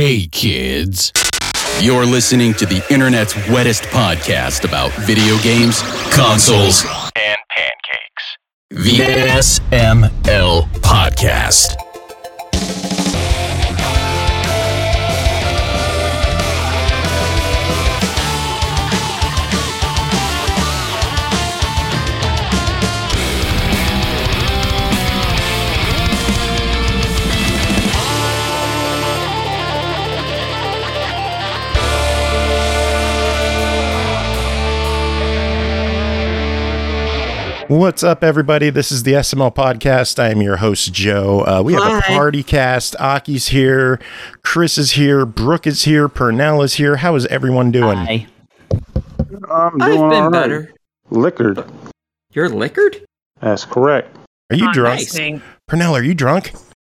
Hey kids, you're listening to the internet's wettest podcast about video games, consoles, and pancakes. The SML Podcast. What's up, everybody? This is the SML Podcast. I am your host, Joe. We have a party cast. Aki's here. Chris is here. Brooke is here. Purnell is here. How is everyone doing? Hi. I've been better. Liquored. You're liquored? That's correct. Are you drunk? Nice. Purnell, are you drunk?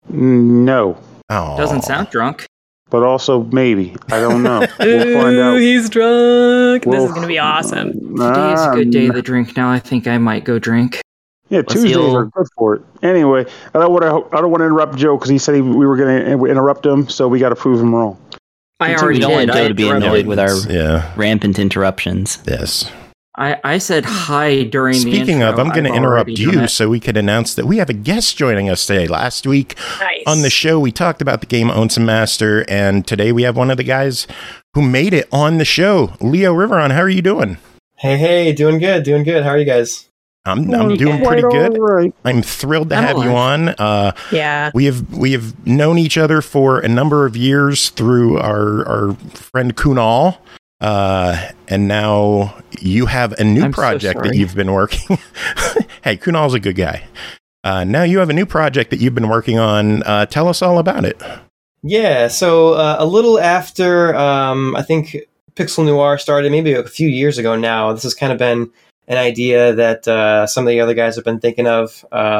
No, Oh, Doesn't sound drunk. but also maybe. I don't know. We'll find out. He's drunk. This Well, is going to be awesome. Today's a good day to drink. Now I think I might go drink. Yeah, Let's Tuesdays heal. are good for it. Anyway, I don't want to interrupt Joe because he said we were going to interrupt him, so we got to prove him wrong. I We already don't did. want I Joe to be annoyed with our Yeah. rampant interruptions. Yes. I said hi during the Speaking intro. of, I'm going to I've interrupt already done you it. so we could announce that we have a guest joining us today. Last week Nice. on the show, we talked about the game Owns and Master, and today we have one of the guys who made it on the show, Leo Riveron. How are you doing? Hey, doing good. How are you guys? I'm doing pretty good. Right. I'm thrilled to I'm have you alive. on. Yeah. We have known each other for a number of years through our friend Kunal, and now you have a new I'm so project that sorry. you've been working. Hey, Kunal's a good guy. Now you have a new project that you've been working on. Tell us all about it. Yeah, so a little after, I think Pixel Noir started maybe a few years ago now. This has kind of been an idea that some of the other guys have been thinking of.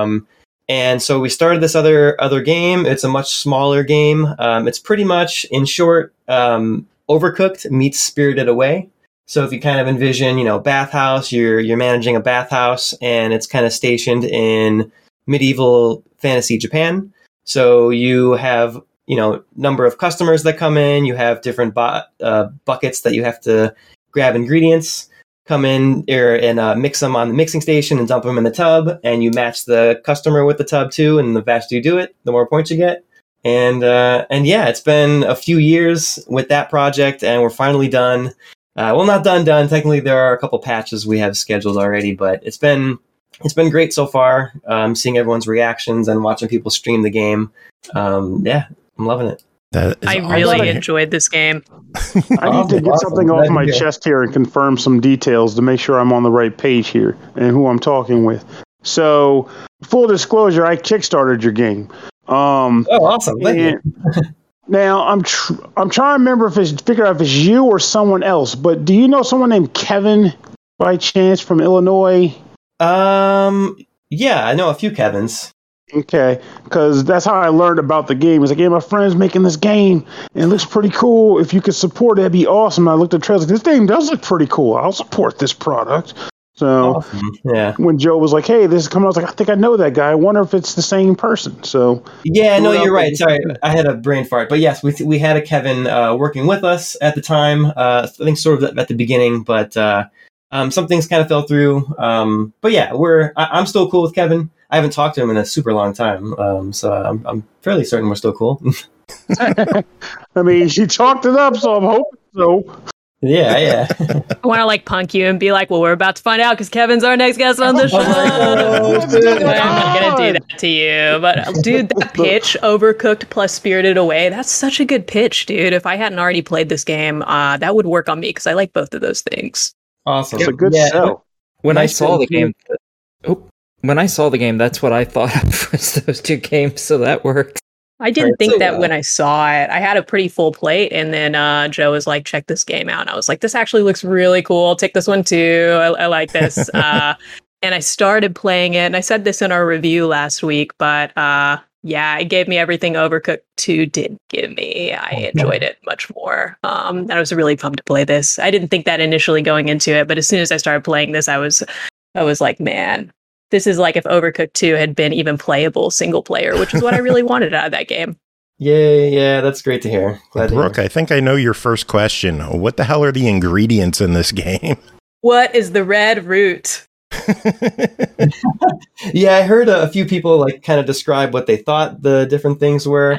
And so we started this other game. It's a much smaller game. It's pretty much, in short, Overcooked meets Spirited Away. So if you kind of envision, bathhouse, you're managing a bathhouse, and it's kind of stationed in medieval fantasy Japan. So you have, number of customers that come in. You have different buckets that you have to grab ingredients, come in and mix them on the mixing station and dump them in the tub. And you match the customer with the tub too. And the faster you do it, the more points you get. And yeah, it's been a few years with that project, and we're finally done. Well, not done. Technically, there are a couple patches we have scheduled already, but it's been great so far. Seeing everyone's reactions and watching people stream the game. Yeah, I'm loving it. That is I awesome. really enjoyed this game. I need to get something off my chest here and confirm some details to make sure I'm on the right page here and who I'm talking with. So, full disclosure, I kickstarted your game. Oh, awesome! Thank you. Now I'm trying to remember figure out if it's you or someone else. But do you know someone named Kevin by chance from Illinois? Yeah, I know a few Kevins. Okay, because that's how I learned about the game. It's like, yeah, my friend's making this game, and it looks pretty cool. If you could support it, that'd be awesome. And I looked at the trailers, like, this game does look pretty cool. I'll support this product. So Awesome. Yeah. when Joe was like, hey, this is coming, I was like, I think I know that guy. I wonder if it's the same person. So Yeah, no, Well, you're right. Sorry, I had a brain fart. But yes, we had a Kevin working with us at the time. I think sort of at the beginning, but some things kind of fell through. But yeah, I'm still cool with Kevin. I haven't talked to him in a super long time, so I'm fairly certain we're still cool. I mean, she chalked it up, so I'm hoping so. Yeah. I want to punk you and be like, well, we're about to find out because Kevin's our next guest on the show. I'm not going to do that to you. But dude, that pitch, Overcooked plus Spirited Away, that's such a good pitch, dude. If I hadn't already played this game, that would work on me because I like both of those things. Awesome. It's a good Yeah, sell. When I Nice saw the to- game, that's what I thought of was those two games. So that works. I didn't Right, think so, that when I saw it. I had a pretty full plate, and then Joe was like, check this game out. And I was like, this actually looks really cool. I'll take this one too. I like this. And I started playing it, and I said this in our review last week, but yeah, it gave me everything Overcooked 2 didn't give me. I enjoyed it much more. And I was really pumped to play this. I didn't think that initially going into it, but as soon as I started playing this, I was like, man, this is like if Overcooked 2 had been even playable single player, which is what I really wanted out of that game. Yeah, that's great to hear. Glad Brooke, I think I know your first question. What the hell are the ingredients in this game? What is the red root? Yeah, I heard a few people like kind of describe what they thought the different things were.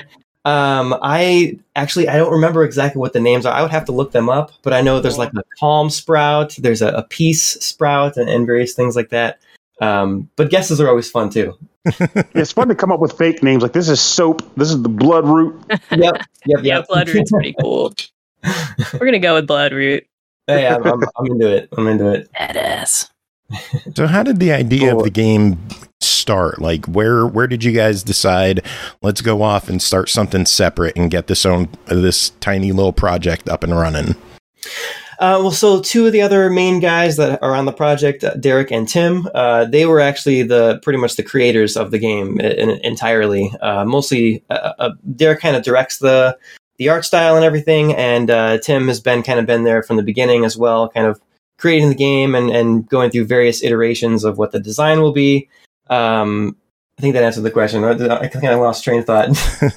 I don't remember exactly what the names are. I would have to look them up, but I know there's like a calm sprout, there's a peace sprout, and various things like that. But guesses are always fun too. It's fun to come up with fake names like this is soap, this is the blood root. Yep. Yeah, blood root's pretty cool. We're gonna go with blood root. Hey, I'm into it. I'm into it. Badass. So how did the idea of the game start? Like where did you guys decide, let's go off and start something separate and get this tiny little project up and running? Well, so two of the other main guys that are on the project, Derek and Tim, they were actually pretty much the creators of the game entirely. Mostly, Derek kind of directs the art style and everything, and Tim has been there from the beginning as well, kind of creating the game and going through various iterations of what the design will be. I think that answered the question. I kind of lost train of thought.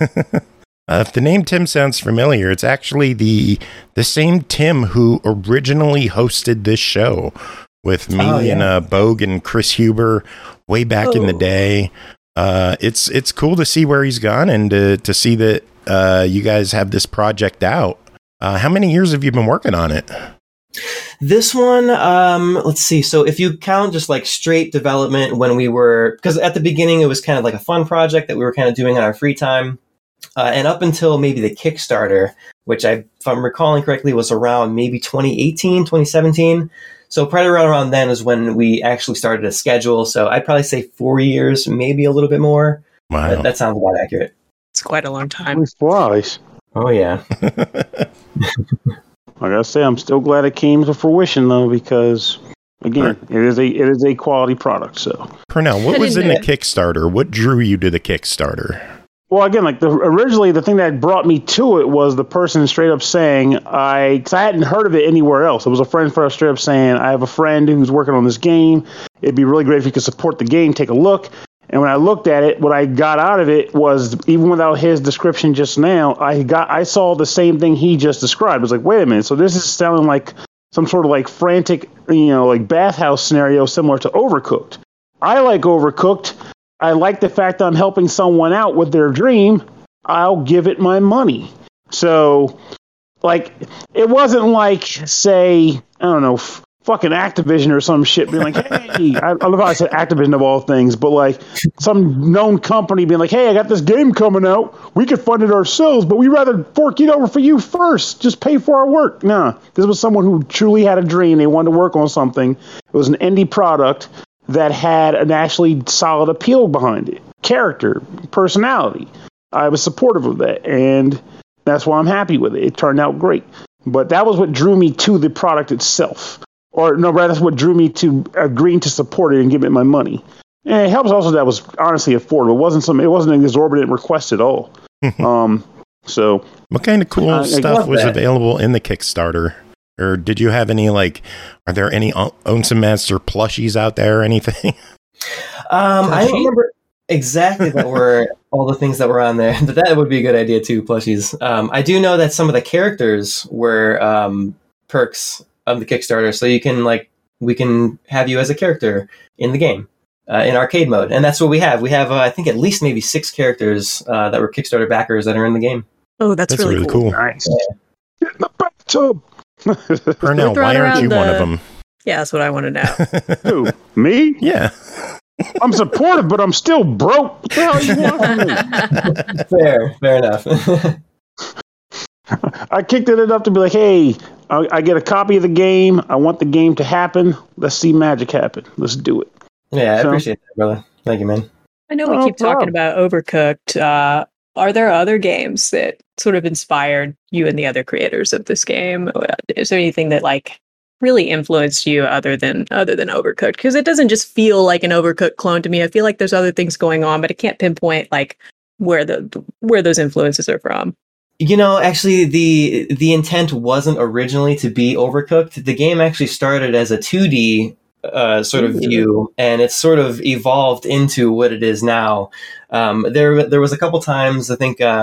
If the name Tim sounds familiar, it's actually the same Tim who originally hosted this show with me and Bogue and Chris Huber way back in the day. It's cool to see where he's gone and to see that you guys have this project out. How many years have you been working on it? This one, let's see. So if you count just like straight development because at the beginning it was kind of like a fun project that we were kind of doing in our free time. And up until maybe the Kickstarter, which if I'm recalling correctly, was around maybe 2018, 2017. So probably around then is when we actually started a schedule. So I'd probably say 4 years, maybe a little bit more. Wow. That sounds about accurate. It's quite a long time. Flies. Oh, yeah. I gotta say, I'm still glad it came to fruition, though, because again, it is a quality product. So, Pernell, what was in the Kickstarter? What drew you to the Kickstarter? Well, again, like originally, the thing that brought me to it was the person straight up saying, because I hadn't heard of it anywhere else. It was a friend for us straight up saying, I have a friend who's working on this game. It'd be really great if you could support the game. Take a look. And when I looked at it, what I got out of it was, even without his description just now, I saw the same thing he just described. I was like, wait a minute. So this is sounding like some sort of like frantic, like bathhouse scenario similar to Overcooked. I like Overcooked. I like the fact that I'm helping someone out with their dream. I'll give it my money. So, like, it wasn't like, say, I don't know, fucking Activision or some shit being like, hey, I love how I said Activision of all things, but like some known company being like, hey, I got this game coming out. We could fund it ourselves, but we'd rather fork it over for you first. Just pay for our work. Nah, this was someone who truly had a dream. They wanted to work on something. It was an indie product that had an actually solid appeal behind it. Character, personality. I was supportive of that, and that's why I'm happy with it. It turned out great. But that was what drew me to the product itself. Or no, rather, that's what drew me to agreeing to support it and give it my money. And it helps also that it was honestly affordable. It wasn't an exorbitant request at all. So what kind of cool stuff was available in the Kickstarter? Or did you have any, are there any Onsen Master plushies out there or anything? I don't remember exactly what were all the things that were on there, but that would be a good idea too, plushies. I do know that some of the characters were perks of the Kickstarter, so we can have you as a character in the game, in arcade mode. And that's what we have. We have, I think, at least maybe 6 characters that were Kickstarter backers that are in the game. Oh, that's really cool. Nice. Get in the bathtub. Pernell, why aren't you one of them? Yeah, that's what I want to know. Who? Me? Yeah. I'm supportive, but I'm still broke. What the hell you want from me? Fair enough. I kicked it enough to be like, hey, I get a copy of the game. I want the game to happen. Let's see magic happen. Let's do it. Yeah, I appreciate that, brother. Thank you, man. I know we keep talking about Overcooked. Are there other games that sort of inspired you and the other creators of this game? Is there anything that really influenced you other than Overcooked? Because it doesn't just feel like an Overcooked clone to me. I feel like there's other things going on, but I can't pinpoint where those influences are from. Actually, the intent wasn't originally to be Overcooked. The game actually started as a 2D sort of view, and it's sort of evolved into what it is now. There was a couple times, I think,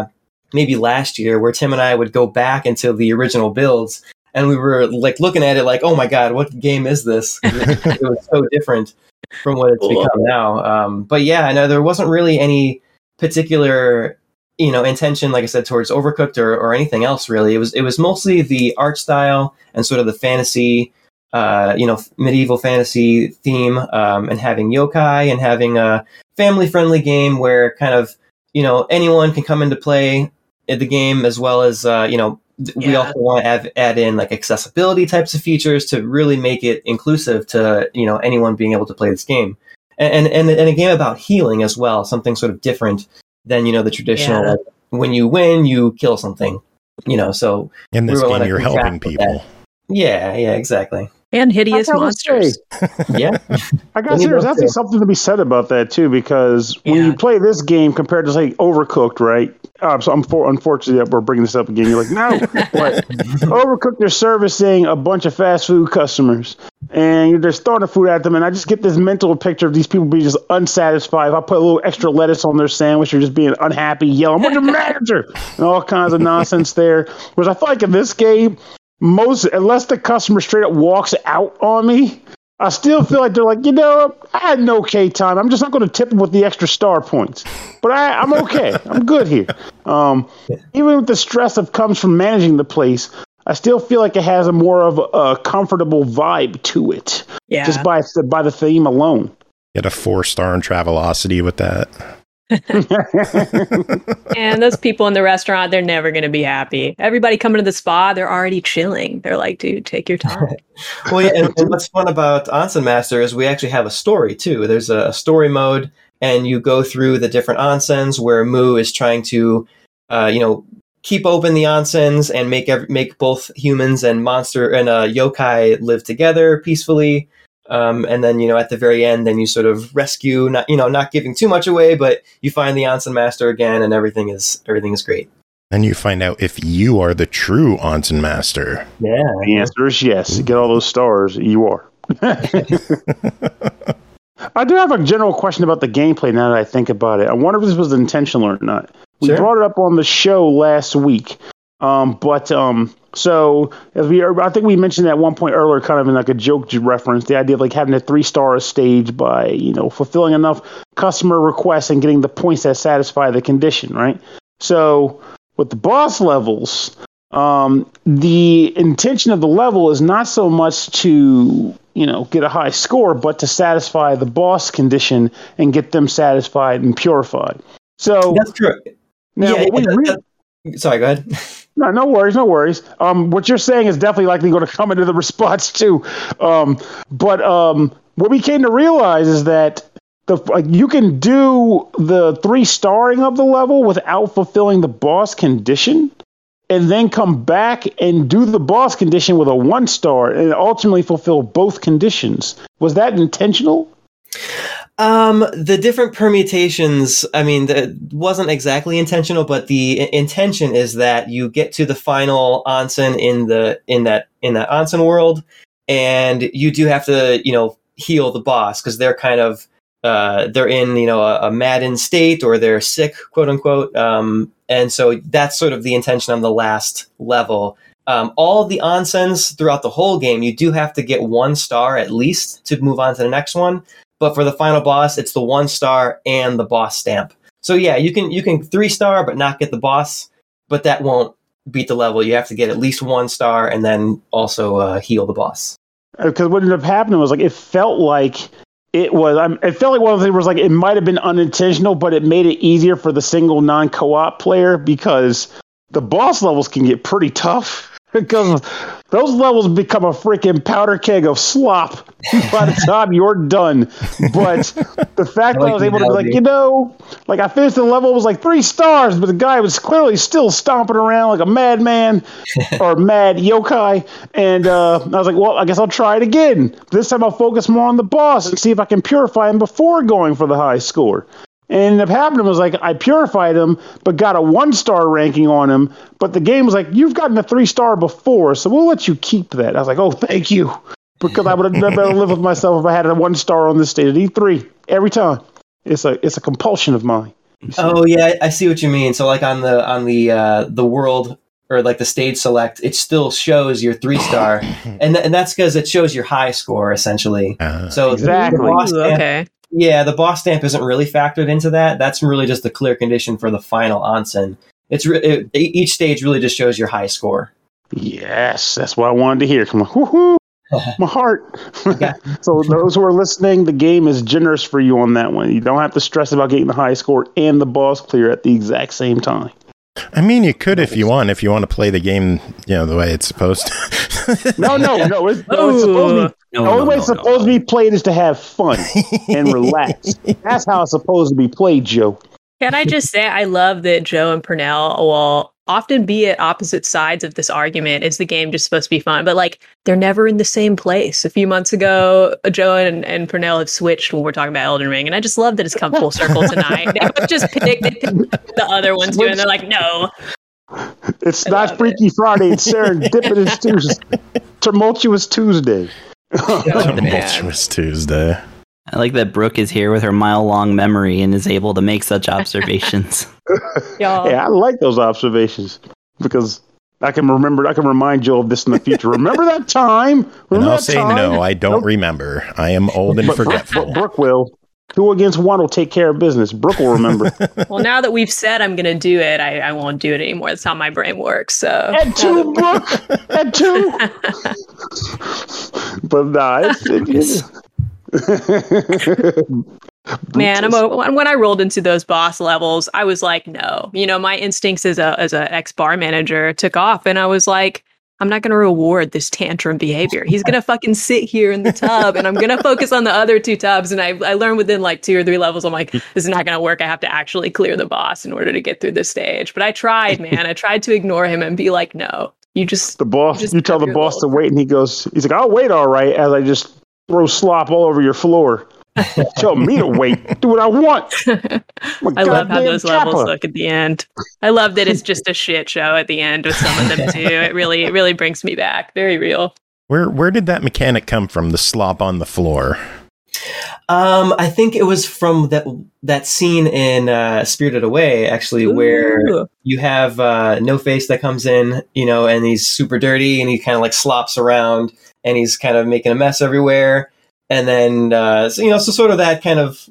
maybe last year, where Tim and I would go back into the original builds, and we were like looking at it like, oh my God, what game is this? It was so different from what it's become now. But yeah, I know there wasn't really any particular, intention, like I said, towards Overcooked or anything else really. It was mostly the art style and sort of the fantasy, medieval fantasy theme, and having yokai and having a family friendly game where kind of, anyone can come into play in the game, as well as, we also want to add in like accessibility types of features to really make it inclusive to, anyone being able to play this game. And a game about healing as well, something sort of different than, the traditional, like, when you win, you kill something, so. In this game, you're helping people. Yeah, exactly. And hideous monsters. Yeah. I got serious. I think something to be said about that, too, because when you play this game compared to, say, Overcooked, right? So unfortunately, that we're bringing this up again. You're like, no. But Overcooked, they're servicing a bunch of fast food customers, and you're just throwing the food at them, and I just get this mental picture of these people being just unsatisfied. If I put a little extra lettuce on their sandwich, they're just being unhappy, yelling, "What's the manager?" and all kinds of nonsense there. Whereas I feel like in this game, unless the customer straight up walks out on me, I still feel like they're like, I had an okay time. I'm just not going to tip them with the extra star points. But I'm okay. I'm good here. Even with the stress that comes from managing the place, I still feel like it has a more of a comfortable vibe to it. Yeah. Just by the theme alone. Get a 4-star in Travelocity with that. And those people in the restaurant, they're never going to be happy. Everybody coming to the spa, they're already chilling. They're like, dude, take your time. Well, yeah, and what's fun about Onsen Master is we actually have a story too. There's a story mode, and you go through the different onsens where Mu is trying to, keep open the onsens and make both humans and monster and yokai live together peacefully. And then, at the very end, then you sort of rescue, not giving too much away, but you find the Onsen Master again, and everything is great. And you find out if you are the true Onsen Master. Yeah. The answer is yes. You get all those stars, you are. I do have a general question about the gameplay now that I think about it. I wonder if this was intentional or not. We brought it up on the show last week. So I think we mentioned at one point earlier, kind of in like a joke reference, the idea of like having a 3-star stage by, fulfilling enough customer requests and getting the points that satisfy the condition, right? So with the boss levels, the intention of the level is not so much to, get a high score, but to satisfy the boss condition and get them satisfied and purified. So that's true. Now, sorry, go ahead. No worries. What you're saying is definitely likely going to come into the response too. But what we came to realize is that you can do the 3-starring of the level without fulfilling the boss condition, and then come back and do the boss condition with a 1-star and ultimately fulfill both conditions. Was that intentional? The different permutations, that wasn't exactly intentional, but the intention is that you get to the final onsen in that onsen world, and you do have to, heal the boss, because they're kind of, they're in, a maddened state, or they're sick, quote unquote. And so that's sort of the intention of the last level. All of the onsens throughout the whole game, you do have to get 1 star at least to move on to the next one. But for the final boss, it's the 1-star and the boss stamp. So yeah, you can 3-star but not get the boss, but that won't beat the level. You have to get at least 1 star and then also heal the boss. Because what ended up happening was it felt like one of the things was it might have been unintentional, but it made it easier for the single non-co-op player, because the boss levels can get pretty tough. Because those levels become a freaking powder keg of slop by the time you're done. But the fact that I was able to be I finished the level, it was 3 stars, but the guy was clearly still stomping around like a madman or mad yokai. And I was like, well, I guess I'll try it again. This time I'll focus more on the boss and see if I can purify him before going for the high score. And ended up happening was I purified him, but got a 1-star ranking on him. But the game was you've gotten a 3-star before, so we'll let you keep that. I was like, oh, thank you. Because I would have never been able to live with myself if I had a 1-star on this stage at E3 every time. It's a compulsion of mine. Oh yeah, I see what you mean. So like on the world or like the stage select, it still shows your 3-star, and that's because it shows your high score essentially. So Exactly. the boss stamp, Okay. yeah, the boss stamp isn't really factored into that. That's really just the clear condition for the final onsen. Each stage really just shows your high score. Yes, that's what I wanted to hear. Come on, woohoo! My heart. So those who are listening, the game is generous for you on that one. You don't have to stress about getting the high score and the boss clear at the exact same time. I mean, you could if you want to play the game, the way it's supposed to. No. It's supposed to be. The only way it's supposed to be played is to have fun and relax. That's how it's supposed to be played, Joe. Can I just say, I love that Joe and Purnell will often be at opposite sides of this argument. Is the game just supposed to be fun? But like, they're never in the same place. A few months ago, Joe and Purnell have switched when we're talking about Elden Ring. And I just love that it's come full circle tonight. They just picked the other ones too, and they're like, no. It's not Freaky Friday. It's Serendipitous Tuesday. Tumultuous Tuesday. Tumultuous Tuesday. I like that Brooke is here with her mile-long memory and is able to make such observations. Yeah, I like those observations because I can remind Joe of this in the future. Remember that time? And I'll say no, I don't remember. I am old and forgetful. Brooke will. 2 against 1 will take care of business. Brooke will remember. Well, now that we've said I'm going to do it, I won't do it anymore. That's how my brain works. So At 2, Brooke. At 2. But nah, man, when I rolled into those boss levels, I was like, no. My instincts as a ex-bar manager took off, and I was like, I'm not going to reward this tantrum behavior. He's going to fucking sit here in the tub, and I'm going to focus on the other 2 tubs. And I learned within like 2 or 3 levels, I'm like, this is not going to work. I have to actually clear the boss in order to get through this stage. But I tried, man. I tried to ignore him and be like, no, you tell the boss to wait, and he's like, I'll wait all right, as I just throw slop all over your floor. Tell me to wait. Do what I want. I love how those levels look at the end. I love that it's just a shit show at the end with some of them too. It really brings me back. Very real. Where did that mechanic come from? The slop on the floor. I think it was from that scene in Spirited Away, actually, where you have No Face that comes in, and he's super dirty and he kind of like slops around and he's kind of making a mess everywhere. And then, so sort of that kind of,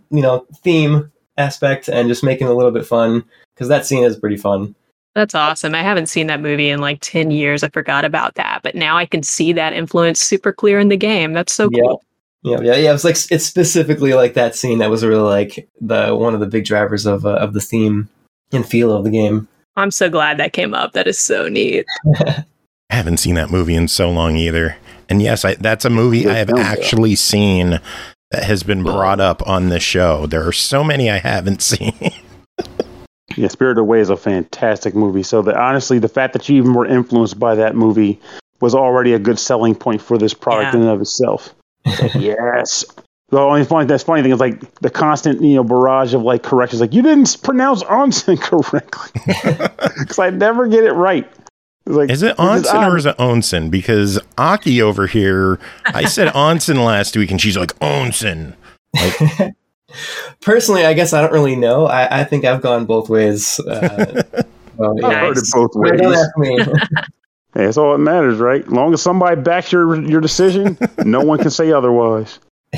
theme aspect and just making it a little bit fun because that scene is pretty fun. That's awesome. I haven't seen that movie in like 10 years. I forgot about that. But now I can see that influence super clear in the game. That's so cool. Yeah. It's specifically like that scene that was really like one of the big drivers of the theme and feel of the game. I'm so glad that came up. That is so neat. I haven't seen that movie in so long either. And yes, that's a movie I have actually seen that has been brought up on this show. There are so many I haven't seen. Yeah, Spirited Away is a fantastic movie. So honestly, the fact that you even were influenced by that movie was already a good selling point for this product in and of itself. Yes. The only funny thing is like the constant, barrage of like corrections. Like, you didn't pronounce onsen correctly. Because I never get it right. Like, is it onsen or is it onsen? Because Aki over here, I said onsen last week and she's like, onsen. Like, personally, I guess I don't really know. I think I've gone both ways. I've heard it both ways. Don't ask me. Hey, that's all that matters, right? As long as somebody backs your decision, no one can say otherwise.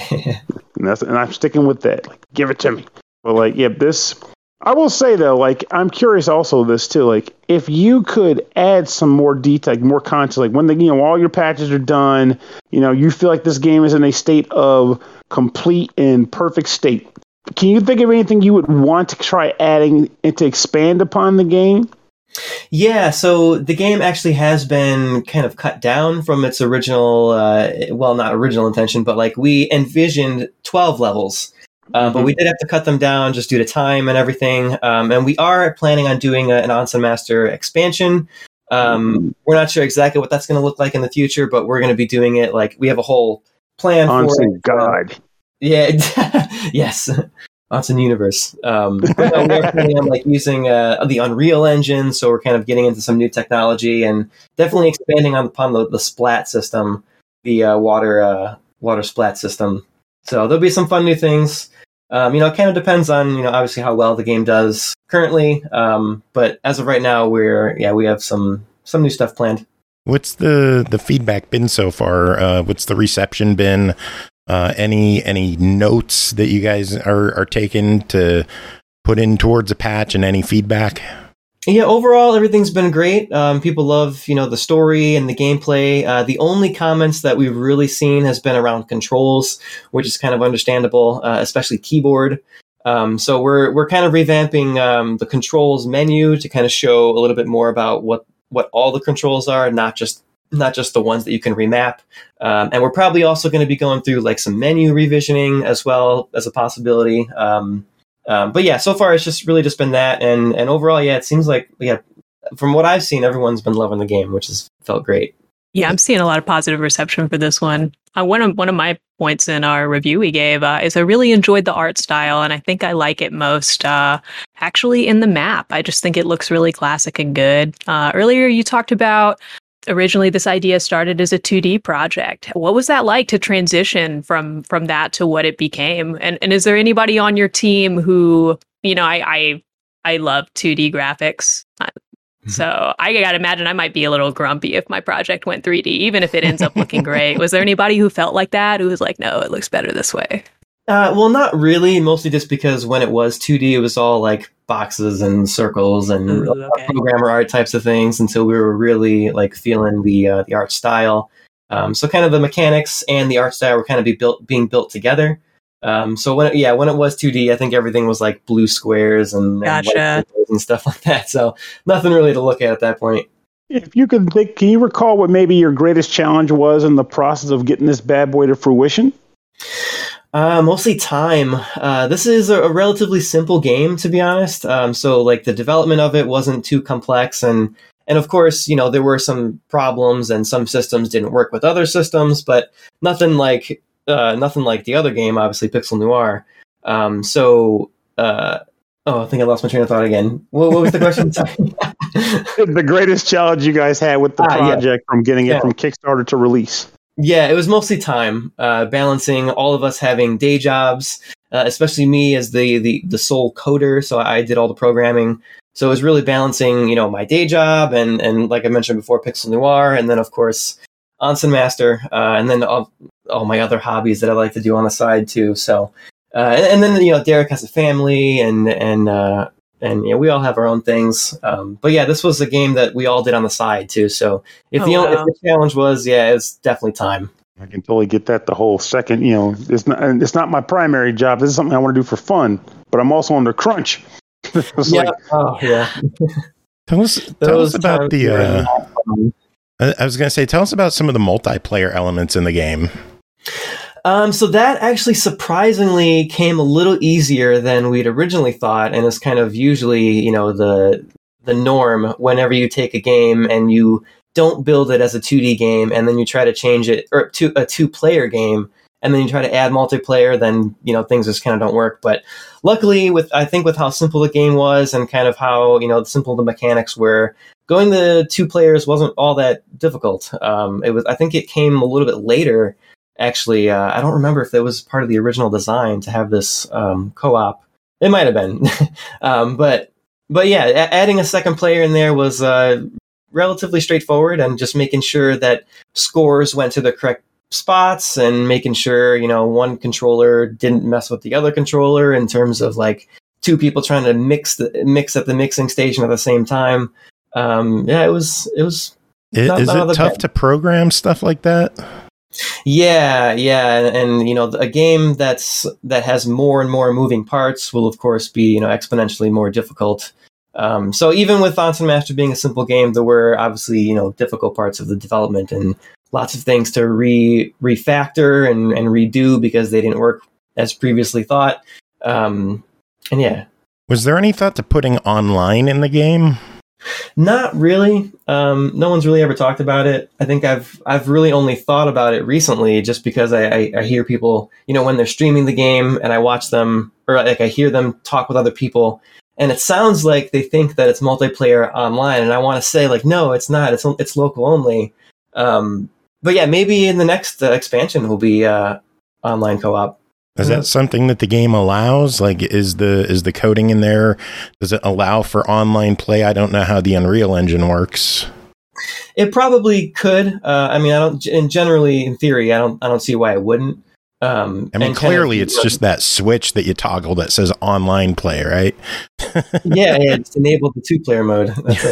And I'm sticking with that. Like, give it to me. But this. I will say though, like, I'm curious also this too. Like, if you could add some more detail, more content, like when all your patches are done, you feel like this game is in a state of complete and perfect state. Can you think of anything you would want to try adding and to expand upon the game? Yeah, so the game actually has been kind of cut down from its original, not original intention, but like we envisioned 12 levels. But we did have to cut them down just due to time and everything. And we are planning on doing an Onsen Master expansion. We're not sure exactly what that's going to look like in the future, but we're going to be doing it like we have a whole plan for Onsen God. Yeah, yes. Onsen Universe. But no, we're planning on like using the Unreal Engine, so we're kind of getting into some new technology and definitely expanding upon the splat system, the water splat system. So there'll be some fun new things. It kind of depends on, obviously how well the game does currently. But as of right now, we have some new stuff planned. What's the feedback been so far? What's the reception been? Any notes that you guys are taking to put in towards a patch, and any feedback? Yeah, overall, everything's been great. People love, the story and the gameplay. The only comments that we've really seen has been around controls, which is kind of understandable, especially keyboard. So we're kind of revamping the controls menu to kind of show a little bit more about what all the controls are, not just the ones that you can remap. And we're probably also going to be going through like some menu revisioning as well as a possibility. But yeah, so far it's just been that, and overall, yeah, it seems like, from what I've seen, everyone's been loving the game, which has felt great. Yeah, I'm seeing a lot of positive reception for this one. One of my points in our review we gave is I really enjoyed the art style, and I think I like it most actually in the map. I just think it looks really classic and good. Earlier, you talked about originally this idea started as a 2D project. What was that like to transition from that to what it became? And is there anybody on your team who, I love 2D graphics. So I gotta imagine I might be a little grumpy if my project went 3D, even if it ends up looking great. Was there anybody who felt like that, who was like, no, it looks better this way? Well, not really. Mostly just because when it was 2D, it was all like boxes and circles and programmer art types of things until we were really like feeling the art style. So kind of the mechanics and the art style were kind of being built together. So when it was 2D, I think everything was like blue squares and white circles and stuff like that. So nothing really to look at that point. If you can you recall what maybe your greatest challenge was in the process of getting this bad boy to fruition? Mostly time. This is a relatively simple game, to be honest. So like the development of it wasn't too complex, and of course, there were some problems and some systems didn't work with other systems, but nothing like the other game, obviously Pixel Noir. I think I lost my train of thought again. What was the question? The greatest challenge you guys had with the project from getting it from Kickstarter to release. Yeah, it was mostly time, balancing all of us having day jobs, especially me as the sole coder. So I did all the programming. So it was really balancing, my day job and like I mentioned before, Pixel Noir, and then of course Onsen Master, and then all my other hobbies that I like to do on the side too. So, and then Derek has a family, and we all have our own things. But yeah, this was a game that we all did on the side too. So if the challenge was, it's definitely time. I can totally get that. The whole second, it's not my primary job. This is something I want to do for fun, but I'm also under crunch. Tell us about the. I was going to say, tell us about some of the multiplayer elements in the game. So that actually surprisingly came a little easier than we'd originally thought, and is kind of usually, the norm whenever you take a game and you don't build it as a 2D game and then you try to change it or to a 2-player game and then you try to add multiplayer, then, things just kind of don't work. But luckily with how simple the game was and kind of how, simple the mechanics were, going the 2 players wasn't all that difficult. I think it came a little bit later. Actually, I don't remember if that was part of the original design to have this co-op. It might have been. But yeah, adding a second player in there was relatively straightforward, and just making sure that scores went to the correct spots and making sure, one controller didn't mess with the other controller in terms of like 2 people trying to mix at the mixing station at the same time. It was. Is it tough to program stuff like that? Yeah, and a game that has more and more moving parts will of course be exponentially more difficult. So even with Onsen Master being a simple game, there were obviously difficult parts of the development and lots of things to refactor and redo because they didn't work as previously thought. And yeah, was there any thought to putting online in the game? Not really. No one's really ever talked about it. I think I've really only thought about it recently, just because I hear people, when they're streaming the game, and I watch them, or like I hear them talk with other people, and it sounds like they think that it's multiplayer online, and I want to say like, no, it's not. It's local only. But yeah, maybe in the next expansion will be online co-op. Is that something that the game allows? Like, is the coding in there? Does it allow for online play? I don't know how the Unreal Engine works. It probably could. I mean, I don't. And generally, in theory, I don't see why it wouldn't. I mean, clearly, it's just that switch that you toggle that says online play, right? yeah, it's enabled the 2-player mode.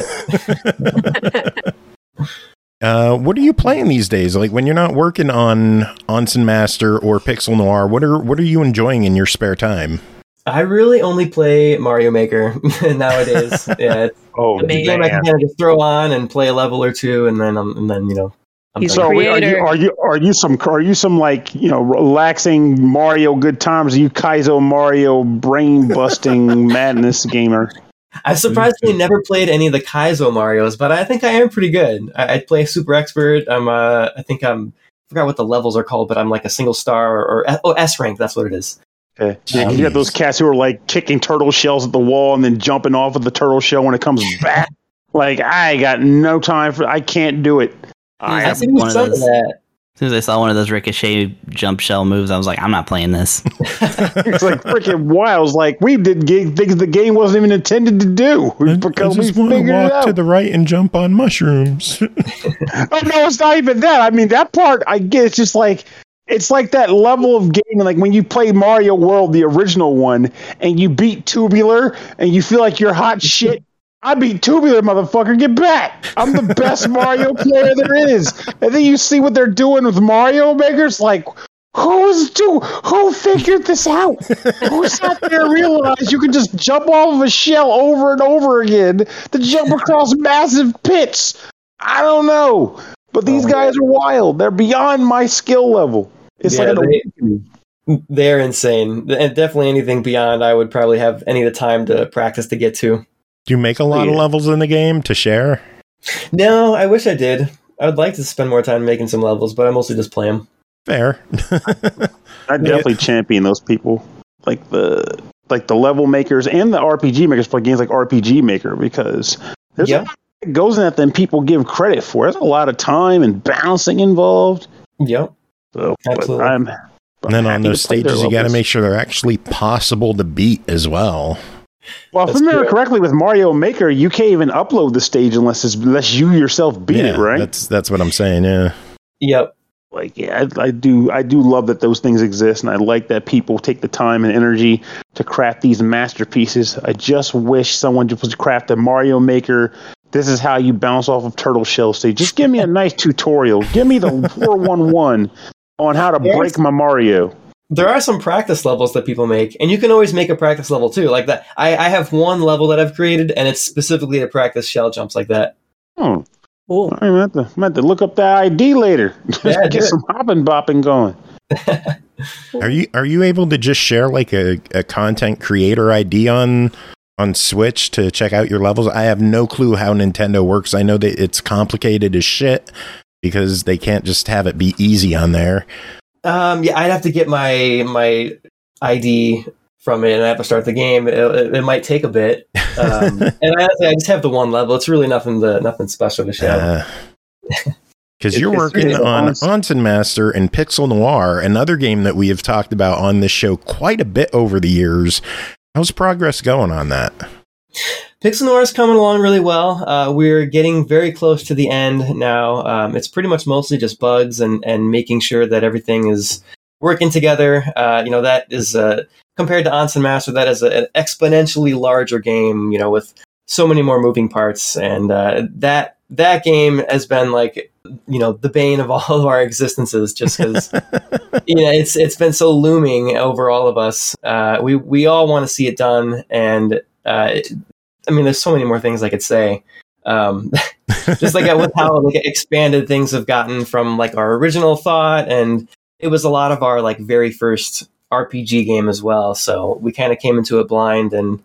That's it. What are you playing these days? Like, when you're not working on Onsen Master or Pixel Noir, what are you enjoying in your spare time? I really only play Mario Maker nowadays. Yeah, it's a game I can kind of just throw on and play a level or two, and then you know. He's So a are you some like, you know, relaxing Mario good times? Are you Kaizo Mario brain busting madness gamer? I surprisingly never played any of the Kaizo Marios, but I think I am pretty good. I play super expert. I forgot what the levels are called, but I'm like a single star or S rank. That's what it is. Yeah, you got those cats who are like kicking turtle shells at the wall and then jumping off of the turtle shell when it comes back. Like, I got no time I can't do it. I think one of those. As soon as I saw one of those ricochet jump shell moves, I was like, I'm not playing this. It's like freaking wild. Like, we did things the game wasn't even intended to do because we figured it out. To the right and jump on mushrooms. Oh no, it's not even that. I mean, that part I get. It's just like, it's like that level of gaming, like when you play Mario World, the original one, and you beat Tubular, and you feel like you're hot shit. I beat Tubular, motherfucker. Get back. I'm the best Mario player there is. And then you see what they're doing with Mario Makers. Like, who figured this out? Who sat there and realized you could just jump off of a shell over and over again to jump across massive pits? I don't know. But these guys are wild. They're beyond my skill level. It's like they're insane. And definitely anything beyond I would probably have any of the time to practice to get to. Do you make a lot of levels in the game to share? No, I wish I did. I would like to spend more time making some levels, but I mostly just play them. Fair. I definitely champion those people, like the level makers and the RPG makers play games like RPG Maker, because there's a lot that goes in that than people give credit for. There's a lot of time and balancing involved. Yep. So, absolutely. And then on those stages, you got to make sure they're actually possible to beat as well. Well, if I remember correctly, with Mario Maker, you can't even upload the stage unless you yourself beat it, right? That's what I'm saying. Yeah. Yep. Like, yeah, I do love that those things exist, and I like that people take the time and energy to craft these masterpieces. I just wish someone just craft a Mario Maker. This is how you bounce off of turtle shell stage. Just give me a nice tutorial. Give me the 411 on how to break my Mario. There are some practice levels that people make, and you can always make a practice level too. Like that, I have one level that I've created, and it's specifically to practice shell jumps like that. Oh, cool! I'm gonna have to look up that ID later. Yeah, get some hopping bopping going. Are you able to just share like a content creator ID on Switch to check out your levels? I have no clue how Nintendo works. I know that it's complicated as shit because they can't just have it be easy on there. Yeah, I'd have to get my ID from it, and I have to start the game. It might take a bit, and I just have the one level. It's really nothing special to show. Because you're working on Onsen Master and Pixel Noir, another game that we have talked about on this show quite a bit over the years. How's progress going on that? Pixel Noir is coming along really well. We're getting very close to the end now. It's pretty much mostly just bugs and making sure that everything is working together. That is compared to Onsen Master, that is an exponentially larger game. With so many more moving parts, and that game has been like the bane of all of our existences, just because it's been so looming over all of us. We all want to see it done, and there's so many more things I could say. Just like with how expanded things have gotten from like our original thought, and it was a lot of our like very first RPG game as well. So we kind of came into it blind, and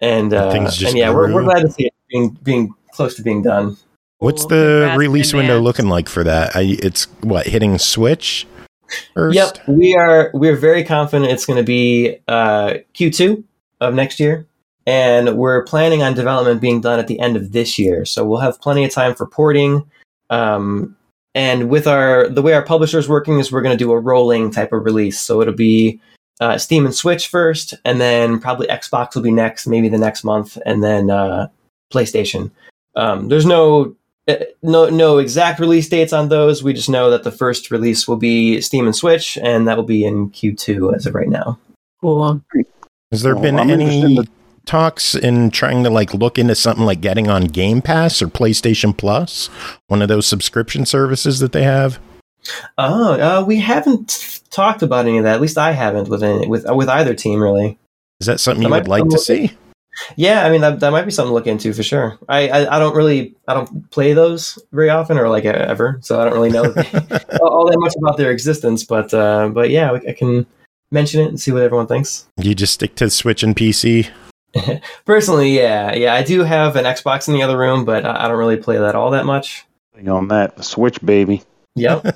we're glad to see it being close to being done. What's the release window looking like for that? It's hitting Switch first? Yep, we're very confident it's going to be Q2 of next year. And we're planning on development being done at the end of this year. So we'll have plenty of time for porting. And with the way our publisher's working is we're going to do a rolling type of release. So it'll be Steam and Switch first, and then probably Xbox will be next, maybe the next month, and then PlayStation. There's no exact release dates on those. We just know that the first release will be Steam and Switch, and that will be in Q2 as of right now. Cool. Has there been any talks in trying to like look into something like getting on Game Pass or PlayStation Plus, one of those subscription services that they have? We haven't talked about any of that. At least I haven't with either team, really. Is that something you would like to see? Yeah, I mean that might be something to look into for sure. I don't play those very often or like ever, so I don't really know all that much about their existence. But yeah, I can mention it and see what everyone thinks. You just stick to Switch and PC? Personally, yeah, I do have an Xbox in the other room, but I don't really play that all that much. On that, the Switch, baby. Yep.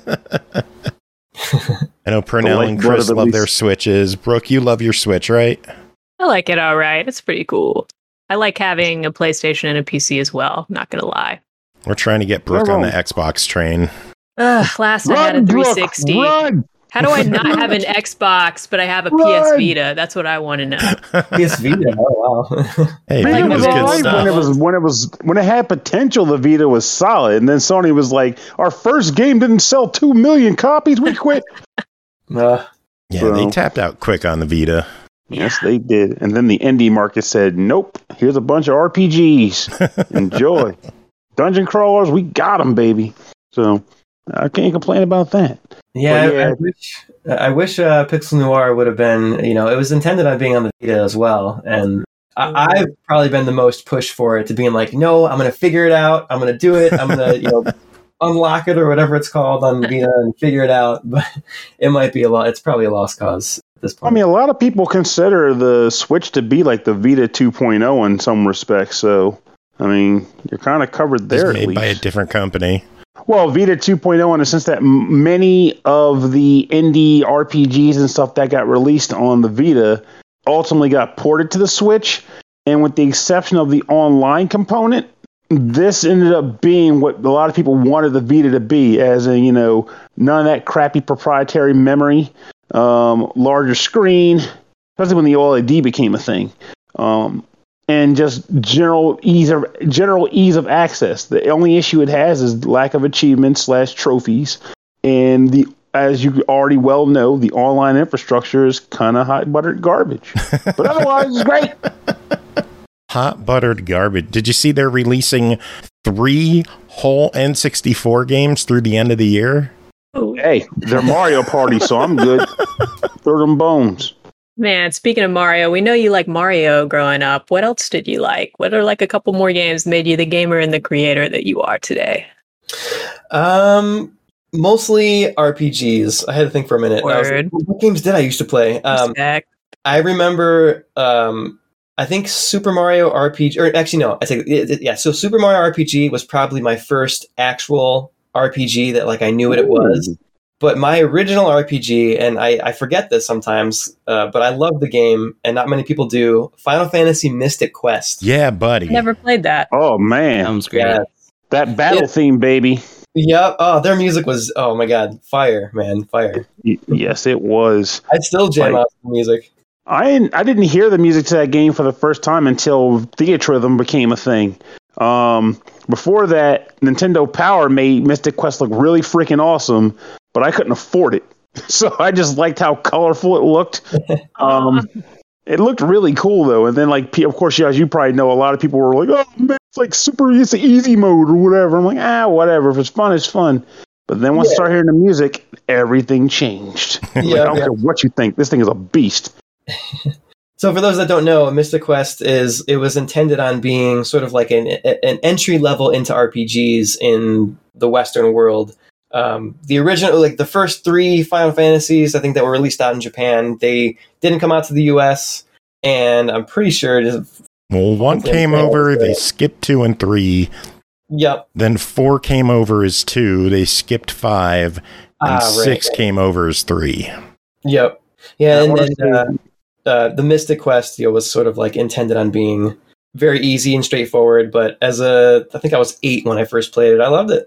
I know Purnell and Chris love their Switches. Brooke, you love your Switch, right? I like it all right. It's pretty cool. I like having a PlayStation and a PC as well, not going to lie. We're trying to get Brooke on the Xbox train. Last I had a 360. Run! How do I not have an Xbox, but I have a PS Vita? That's what I want to know. PS Vita, oh wow. Hey, Man, Vita it was was good alright stuff. when it had potential. The Vita was solid, and then Sony was like, "Our first game didn't sell 2 million copies. We quit." Yeah, they tapped out quick on the Vita. Yes, they did. And then the indie market said, "Nope. Here's a bunch of RPGs. Enjoy. Dungeon crawlers. We got them, baby." So I can't complain about that. Yeah, I wish Pixel Noir would have been, it was intended on being on the Vita as well. And I've probably been the most pushed for it to being like, no, I'm going to figure it out. I'm going to do it. I'm going to, unlock it or whatever it's called on Vita and figure it out. But it might be it's probably a lost cause at this point. I mean, a lot of people consider the Switch to be like the Vita 2.0 in some respects. So, I mean, you're kind of covered there. It's made by a different company. Well, Vita 2.0 in the sense that many of the indie RPGs and stuff that got released on the Vita ultimately got ported to the Switch. And with the exception of the online component, this ended up being what a lot of people wanted the Vita to be, as in, none of that crappy proprietary memory, larger screen, especially when the OLED became a thing. And just general ease of access. The only issue it has is lack of achievements / trophies, and as you already well know, the online infrastructure is kind of hot buttered garbage. But otherwise, it's great. Hot buttered garbage. Did you see they're releasing 3 whole N64 games through the end of the year? Hey, they're Mario Party, so I'm good. Throw them bones. Man, speaking of Mario, we know you like Mario growing up. What else did you like? What are like a couple more games that made you the gamer and the creator that you are today? Mostly RPGs. I had to think for a minute. Word. What games did I used to play? I remember, I think Super Mario RPG, or actually no, so Super Mario RPG was probably my first actual RPG that like I knew what it was. But my original RPG, and I forget this sometimes, but I love the game, and not many people do, Final Fantasy Mystic Quest. Yeah, buddy. Never played that. Oh, man. Sounds great. Yeah. That battle theme, baby. Yep. Oh, their music was, oh my God, fire, man, fire. Yes, it was. I'd still jam out to the music. I didn't hear the music to that game for the first time until Theatrhythm became a thing. Before that, Nintendo Power made Mystic Quest look really freaking awesome, but I couldn't afford it. So I just liked how colorful it looked. It looked really cool, though. And then, like, of course, as you probably know, a lot of people were like, oh, man, it's easy mode or whatever. I'm like, whatever. If it's fun, it's fun. But then once I started hearing the music, everything changed. I don't care what you think. This thing is a beast. So for those that don't know, Mystic Quest was intended on being sort of like an entry level into RPGs in the Western world. The original, like the first 3 Final Fantasies, I think that were released out in Japan, they didn't come out to the US, and I'm pretty sure it is. Well, 1 came over, they skipped 2 and 3. Yep. Then 4 came over as 2, they skipped 5, and 6 came over as 3. Yep. Yeah, and then the Mystic Quest, was sort of like intended on being very easy and straightforward, but I think I was 8 when I first played it. I loved it.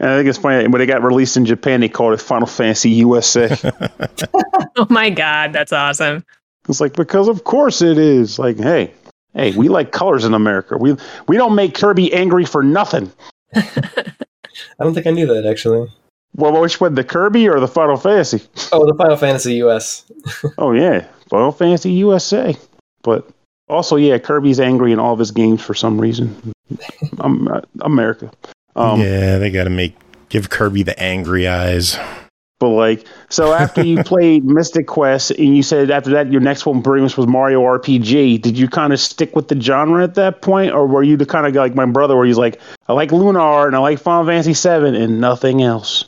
And I think it's funny when it got released in Japan, they called it Final Fantasy USA. Oh my God, that's awesome. It's like, because of course it is. Like, hey, we like colors in America. We don't make Kirby angry for nothing. I don't think I knew that, actually. Well, which one, the Kirby or the Final Fantasy? Oh, the Final Fantasy US. Oh, yeah, Final Fantasy USA. But also, yeah, Kirby's angry in all of his games for some reason. America. Yeah, they got to give Kirby the angry eyes. But like, so after you played Mystic Quest, and you said after that your next one pretty much was Mario RPG, did you kind of stick with the genre at that point, or were you the kind of guy like my brother, where he's like, I like Lunar and I like Final Fantasy VII and nothing else?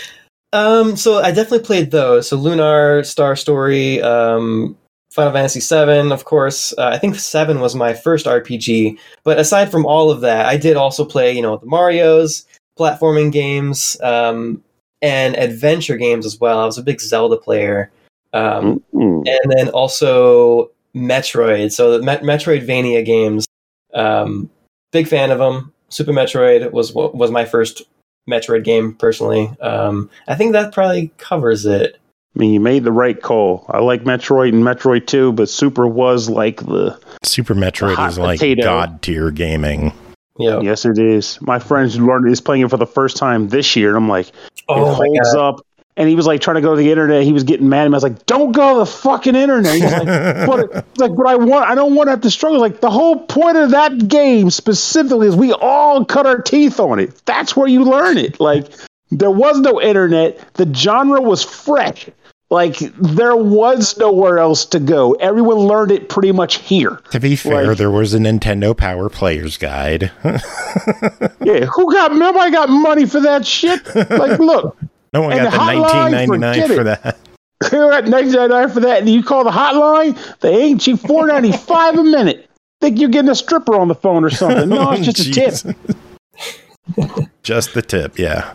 So I definitely played those. So Lunar, Star Story, Final Fantasy VII, of course. I think 7 was my first RPG. But aside from all of that, I did also play, the Marios, platforming games, and adventure games as well. I was a big Zelda player. And then also Metroid. So the Metroidvania games, big fan of them. Super Metroid was my first Metroid game, personally. I think that probably covers it. I mean, you made the right call. I like Metroid and Metroid 2, but Super was like Super Metroid is like god tier gaming. Yeah. Yes, it is. My friend is playing it for the first time this year, and I'm like, it holds up. And he was like trying to go to the internet. He was getting mad at me. I was like, don't go to the fucking internet. He's like, but I don't want to have to struggle. Like, the whole point of that game specifically is we all cut our teeth on it. That's where you learn it. Like, there was no internet. The genre was fresh. Like, there was nowhere else to go. Everyone learned it pretty much here. To be fair, there was a Nintendo Power Player's Guide. Yeah, nobody got money for that shit. Like, look. No one got the $19.99 for that. They got $19.99 for that, and you call the hotline, they ain't cheap, $4.95 a minute. Think you're getting a stripper on the phone or something. No, it's just a tip. Just the tip, yeah.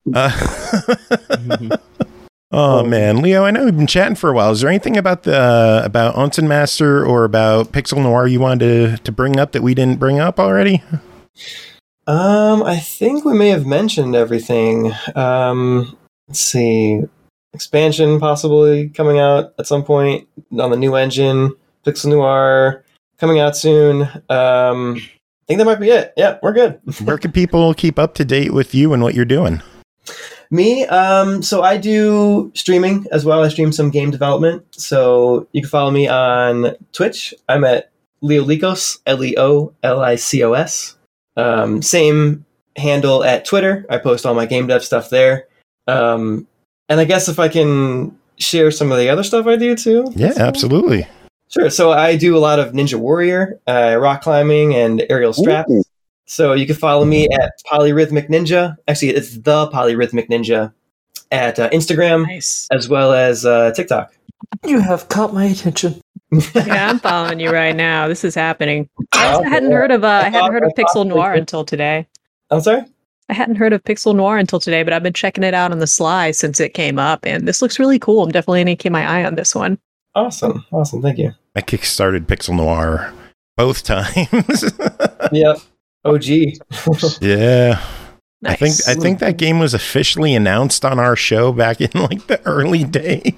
Oh man, Leo, I know we've been chatting for a while. Is there anything about Onsen Master or about Pixel Noir you wanted to bring up that we didn't bring up already? I think we may have mentioned everything. Let's see. Expansion possibly coming out at some point on the new engine. Pixel Noir coming out soon. I think that might be it. Yeah, we're good. Where can people keep up to date with you and what you're doing? Me, so I do streaming as well. I stream some game development. So you can follow me on Twitch. I'm at Leolicos, Leolicos. Same handle at Twitter. I post all my game dev stuff there. And I guess if I can share some of the other stuff I do too. Yeah, absolutely. Sure. So I do a lot of Ninja Warrior, rock climbing, and aerial straps. Ooh. So you can follow me at Polyrhythmic Ninja. Actually, it's the Polyrhythmic Ninja at Instagram, as well as TikTok. You have caught my attention. Yeah, I'm following you right now. This is happening. I hadn't heard of Pixel Noir until today. I'm sorry? I hadn't heard of Pixel Noir until today, but I've been checking it out on the sly since it came up, and this looks really cool. I'm definitely going to keep my eye on this one. Awesome. Thank you. I kickstarted Pixel Noir both times. Yep. OG. Yeah. Nice. I think that game was officially announced on our show back in like the early days.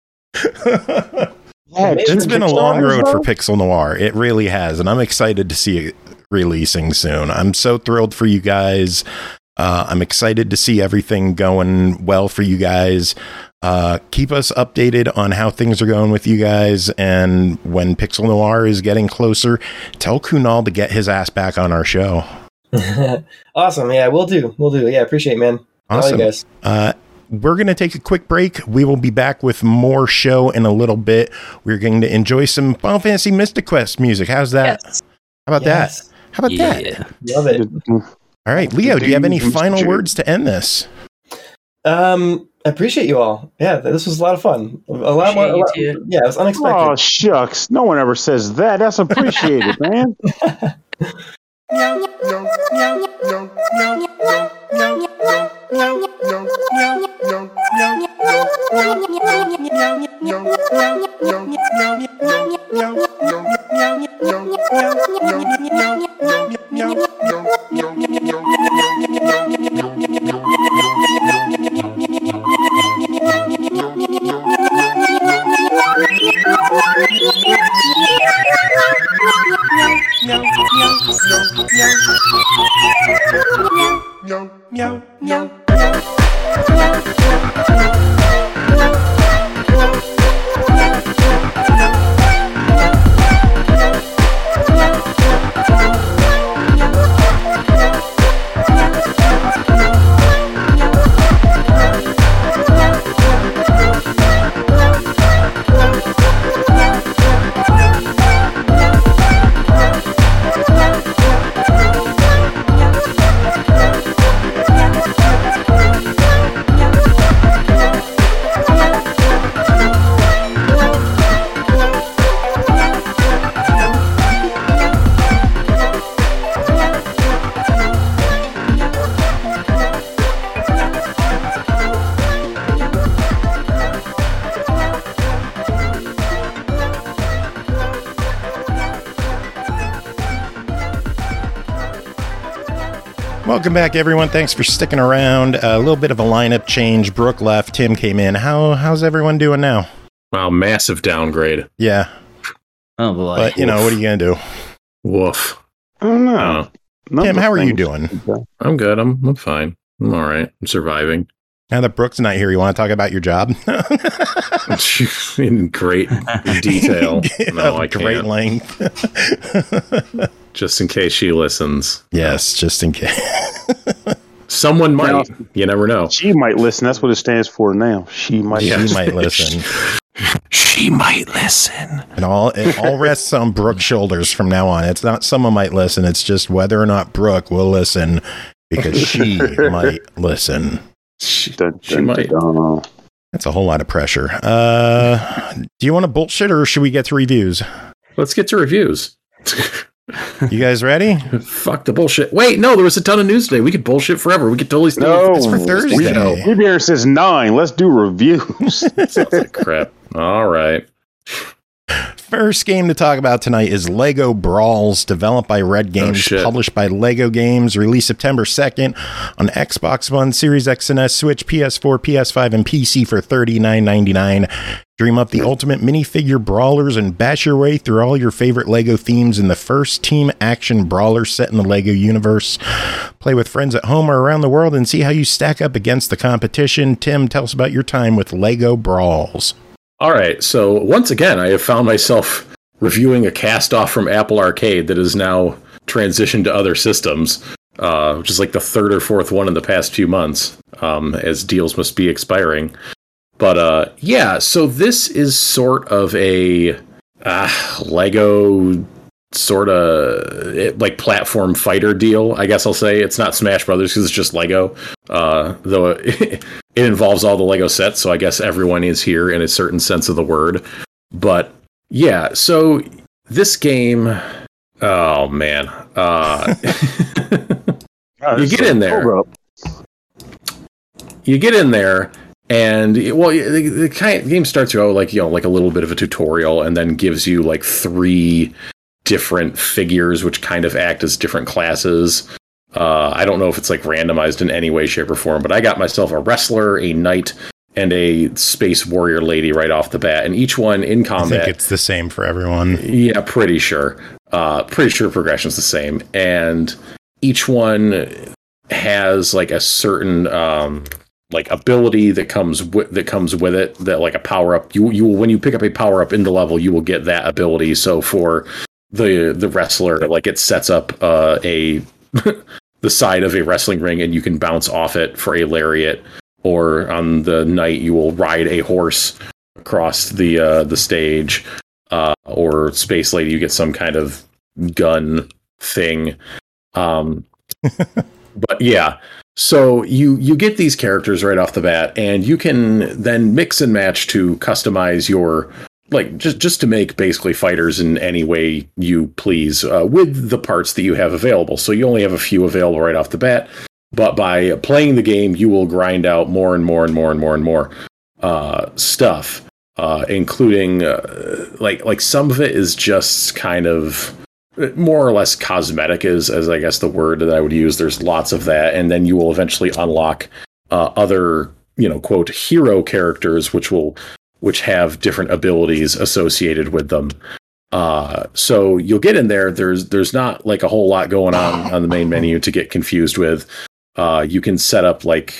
It's been a long road for Pixel Noir. It really has, and I'm excited to see it releasing soon. I'm so thrilled for you guys. I'm excited to see everything going well for you guys. Keep us updated on how things are going with you guys, and when Pixel Noir is getting closer, tell Kunal to get his ass back on our show. Awesome. Yeah, we'll do. Yeah, appreciate it, man. Awesome. All you guys. We're going to take a quick break. We will be back with more show in a little bit. We're going to enjoy some Final Fantasy Mystic Quest music. How's that? Yes. How about that? How about that? Love it. All right, Leo, do you have any final words to end this? I appreciate you all. Yeah, this was a lot of fun. Yeah, it was unexpected. Oh, shucks. No one ever says that. That's appreciated, man. Welcome back, everyone. Thanks for sticking around. A little bit of a lineup change. Brooke left. Tim came in. How's everyone doing now? Wow, massive downgrade. Yeah. Oh boy. But, you know, what are you going to do? Woof. I don't know. Tim, how are you doing? I'm good. I'm fine. I'm all right. I'm surviving. Now that Brooke's not here, you want to talk about your job? In great detail. No, I can't. Great length. Just in case she listens. Yes, just in case. Someone might. You never know. She might listen. That's what it stands for now. She might. She might listen. She might listen. And it all rests on Brooke's shoulders from now on. It's not someone might listen. It's just whether or not Brooke will listen, because she might listen. She might. That's a whole lot of pressure. Do you want to bullshit, or should we get to reviews? Let's get to reviews. You guys ready? Fuck the bullshit. Wait, no, there was a ton of news today. We could bullshit forever. We could totally still. No, it's for Thursday. Weebear says 9. Let's do reviews. Sounds like crap. All right. First game to talk about tonight is Lego Brawls, developed by Red Games, published by Lego Games, released September 2nd on Xbox One, Series X and S, Switch, PS4, PS5, and PC for $39.99. Dream up the ultimate minifigure brawlers and bash your way through all your favorite Lego themes in the first team action brawler set in the Lego universe. Play with friends at home or around the world and see how you stack up against the competition. Tim, tell us about your time with Lego Brawls. All right, so once again, I have found myself reviewing a cast-off from Apple Arcade that is now transitioned to other systems, which is like the third or fourth one in the past few months, as deals must be expiring. But yeah, so this is sort of a Lego sort of like platform fighter deal, I guess I'll say. It's not Smash Brothers because it's just Lego, though it involves all the Lego sets, so I guess everyone is here in a certain sense of the word. But yeah, so this game, oh man, you get in there. You get in there, and well, the game starts out like a little bit of a tutorial, and then gives you like 3 different figures which kind of act as different classes. I don't know if it's like randomized in any way, shape, or form, but I got myself a wrestler, a knight, and a space warrior lady right off the bat, and each one in combat. I think it's the same for everyone. Yeah, pretty sure. Pretty sure progression's the same, and each one has like a certain like ability that comes with it, that like a power up. You will, when you pick up a power up in the level, you will get that ability. So for the wrestler, like it sets up the side of a wrestling ring, and you can bounce off it for a lariat. Or on the knight, you will ride a horse across the stage. Or Space Lady, you get some kind of gun thing. But yeah, so you get these characters right off the bat, and you can then mix and match to customize your, like, just to make basically fighters in any way you please, with the parts that you have available. So you only have a few available right off the bat, but by playing the game, you will grind out more and more and more and more and more stuff, including like some of it is just kind of more or less cosmetic, is as I guess the word that I would use. There's lots of that, and then you will eventually unlock other, quote, hero characters, which have different abilities associated with them. So you'll get in there. There's not like a whole lot going on the main menu to get confused with. You can set up like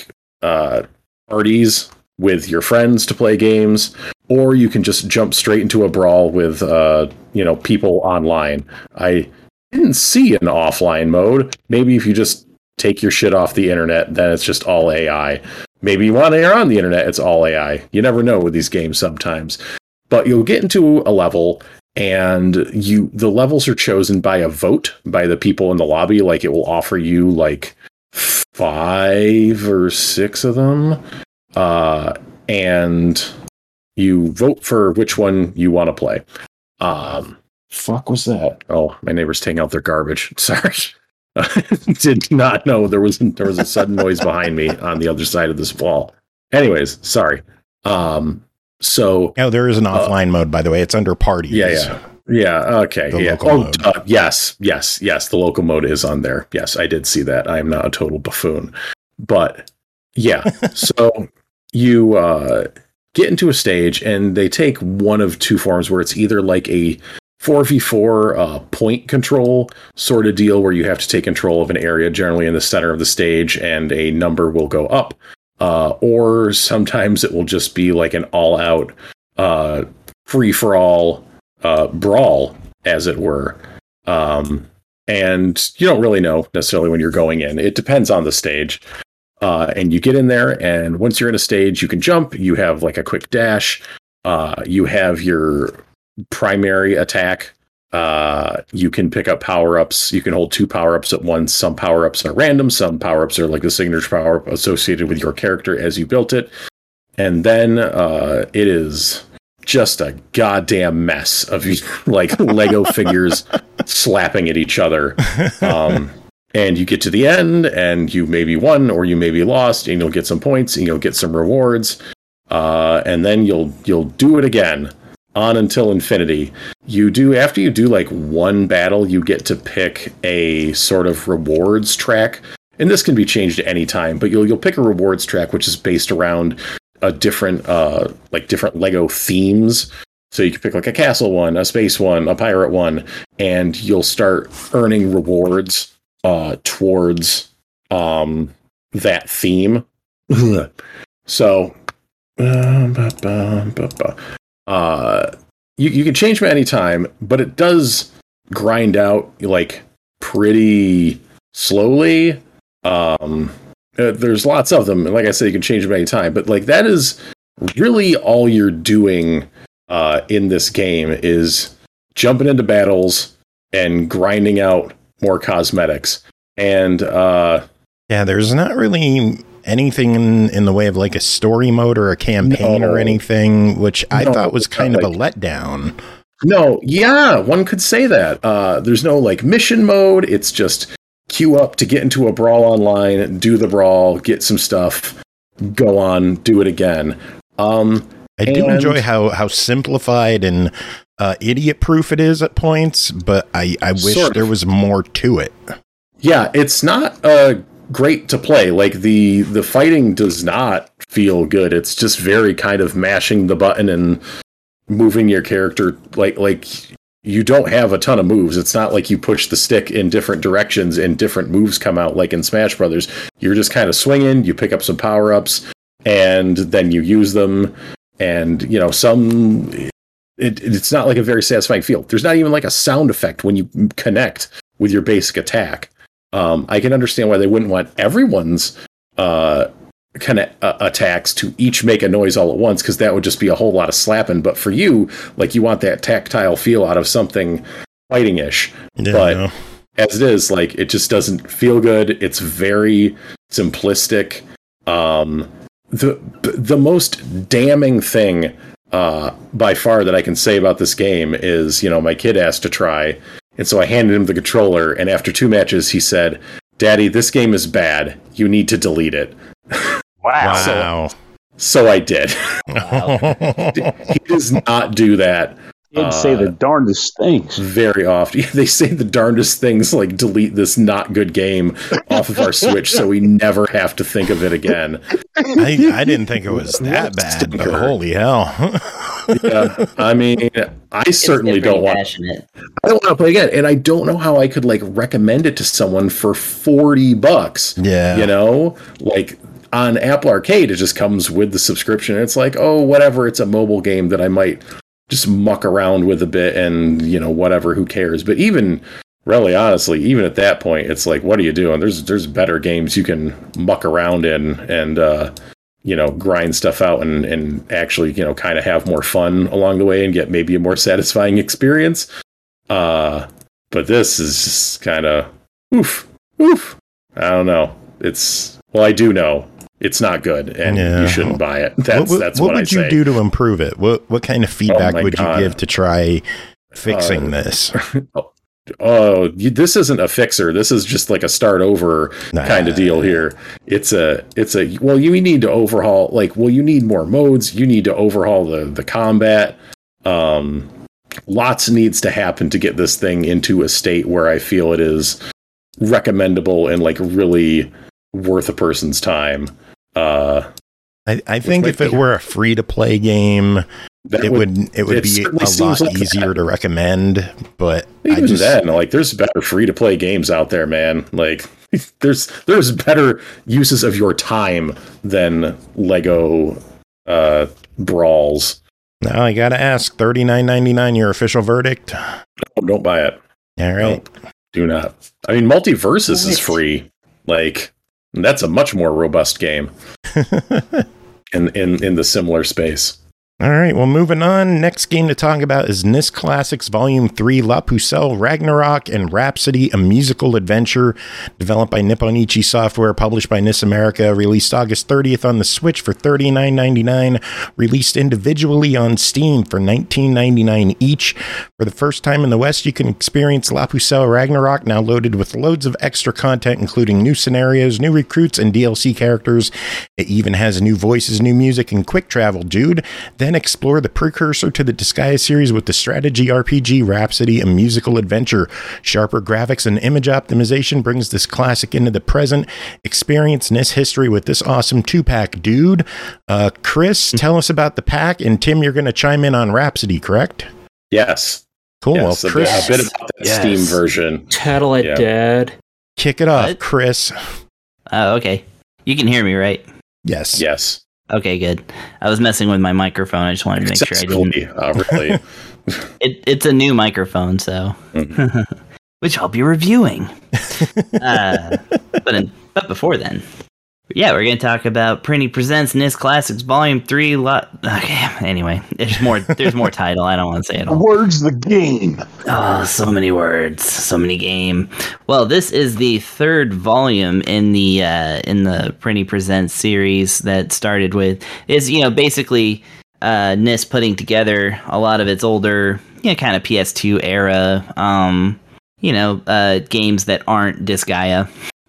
parties with your friends to play games, or you can just jump straight into a brawl with people online. I didn't see an offline mode. Maybe if you just take your shit off the internet, then it's just all AI. Maybe you're on the internet, it's all AI. You never know with these games sometimes. But you'll get into a level, and the levels are chosen by a vote by the people in the lobby. Like, it will offer you like 5 or 6 of them. And you vote for which one you want to play. Fuck was that? Oh, my neighbor's taking out their garbage. Sorry. Did not know there was a sudden noise behind me on the other side of this wall. Anyways, sorry. So there is an offline mode, by the way. It's under parties. Yeah. Yeah. Okay. The Yeah. local mode. Yes. The local mode is on there. Yes, I did see that. I am not a total buffoon, but yeah. So you get into a stage, and they take one of two forms, where it's either like a 4v4 point control sort of deal, where you have to take control of an area, generally in the center of the stage, and a number will go up, or sometimes it will just be like an all-out free-for-all brawl, as it were. And you don't really know necessarily when you're going in. It depends on the stage. And you get in there, and once you're in a stage, you can jump. You have like a quick dash. You have your primary attack. You can pick up power-ups. You can hold 2 power-ups at once. Some power-ups are random. Some power-ups are like the signature power associated with your character as you built it. And then it is just a goddamn mess of like Lego figures slapping at each other. And you get to the end, and you maybe won or you maybe lost, and you'll get some points and you'll get some rewards. And then you'll do it again on until infinity. After you do like one battle, you get to pick a sort of rewards track. And this can be changed at any time, but you'll pick a rewards track which is based around a different Lego themes. So you can pick like a castle one, a space one, a pirate one, and you'll start earning rewards towards that theme. So you can change them at any time, but it does grind out like pretty slowly. There's lots of them, and like I said, you can change them at any time, but like that is really all you're doing in this game, is jumping into battles and grinding out more cosmetics. And there's not really anything in the way of like a story mode or a campaign or anything, which I thought was kind of a letdown. No, yeah, one could say that. There's no like mission mode. It's just queue up to get into a brawl online, do the brawl, get some stuff, go on, do it again. I do enjoy how simplified and idiot-proof it is at points, but I wish there was more to it. Yeah, it's not great to play. Like the fighting does not feel good. It's just very kind of mashing the button and moving your character. Like you don't have a ton of moves. It's not like you push the stick in different directions and different moves come out like in Smash Brothers. You're just kind of swinging. You pick up some power-ups and then you use them. And it's not like a very satisfying feel. There's not even like a sound effect when you connect with your basic attack. I can understand why they wouldn't want everyone's attacks to each make a noise all at once, because that would just be a whole lot of slapping. But for you, like, you want that tactile feel out of something fighting-ish. Yeah, but as it is, like, it just doesn't feel good. It's very simplistic. The most damning thing by far that I can say about this game is, my kid asked to try, and so I handed him the controller, and after 2 matches he said, "Daddy, this game is bad. You need to delete it." Wow. So I did. Wow. He does not do that. Kids say the darndest things. Very often. They say the darndest things, like delete this not good game off of our Switch so we never have to think of it again. I didn't think it was that bad, but holy hell. Yeah, I mean, I certainly don't want to play again, and I don't know how I could like recommend it to someone for $40. Yeah. Like on Apple Arcade, it just comes with the subscription. It's like, oh, whatever, it's a mobile game that I might just muck around with a bit, and whatever, who cares? But even really, honestly, even at that point, it's like, what are you doing? There's better games you can muck around in and grind stuff out and actually kind of have more fun along the way and get maybe a more satisfying experience. But this is just kind of oof. I don't know. I do know it's not good, and you shouldn't buy it. That's what I say. What would you do to improve it? What kind of feedback would you give to try fixing this? This isn't a fixer. This is just like a start over kind of deal here. It's a you need to overhaul. You need more modes. You need to overhaul the combat. lots needs to happen to get this thing into a state where I feel it is recommendable and like really worth a person's time. I think if it were a free to play game, it would be a lot easier to recommend. But even then, like, there's better free to play games out there, man. Like, there's better uses of your time than Lego brawls. Now I gotta ask, $39.99 your official verdict? No, don't buy it. All right, no, do not. I mean, Multiversus is free. Like, that's a much more robust game. in the similar space. All right, well, moving on. Next game to talk about is NIS Classics Volume 3, La Pucelle, Ragnarok, and Rhapsody, a musical adventure developed by Nipponichi Software, published by NIS America, released August 30th on the Switch for $39.99, released individually on Steam for $19.99 each. For the first time in the West, you can experience La Pucelle Ragnarok, now loaded with loads of extra content, including new scenarios, new recruits, and DLC characters. It even has new voices, new music, and quick travel, dude. Then explore the precursor to the Disgaea series with the strategy RPG Rhapsody, a musical adventure. Sharper graphics and image optimization brings this classic into the present. Experience NIS history with this awesome 2-pack, dude. Chris, tell us about the pack, and Tim, you're going to chime in on Rhapsody, correct? Yes. Cool. Yes, well, Chris, a bit about that Steam version. Tattle it, Dad. Kick it off, What? Chris. Oh, okay. You can hear me, right? Yes. Yes. Okay, good. I was messing with my microphone. I just wanted to make sure I didn't. Really. It's a new microphone, so which I'll be reviewing. But before then, yeah, we're going to talk about Prinny Presents NIS Classics Volume 3. Okay, anyway, there's more title. I don't want to say it all. Words the game. Oh, so many words, so many game. Well, this is the third volume in the Prinny Presents series that started with basically NIS putting together a lot of its older, kind of PS2 era, games that aren't Disgaea,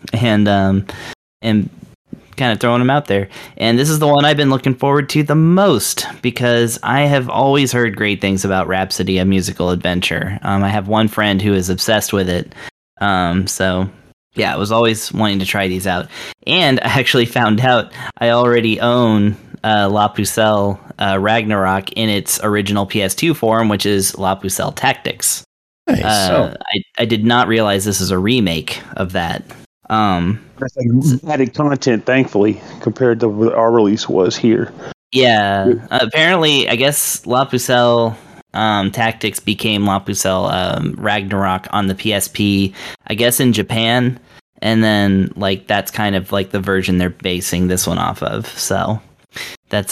and kind of throwing them out there. And this is the one I've been looking forward to the most because I have always heard great things about Rhapsody, a musical adventure. I have one friend who is obsessed with it. So yeah, I was always wanting to try these out. And I actually found out I already own La Pucelle Ragnarok in its original PS2 form, which is La Pucelle Tactics. Nice. I did not realize this is a remake of that. That's like added content, thankfully, compared to what our release was here. Yeah, apparently, I guess La Pucelle Tactics became La Pucelle Ragnarok on the PSP, I guess in Japan, and then like that's kind of like the version they're basing this one off of. So that's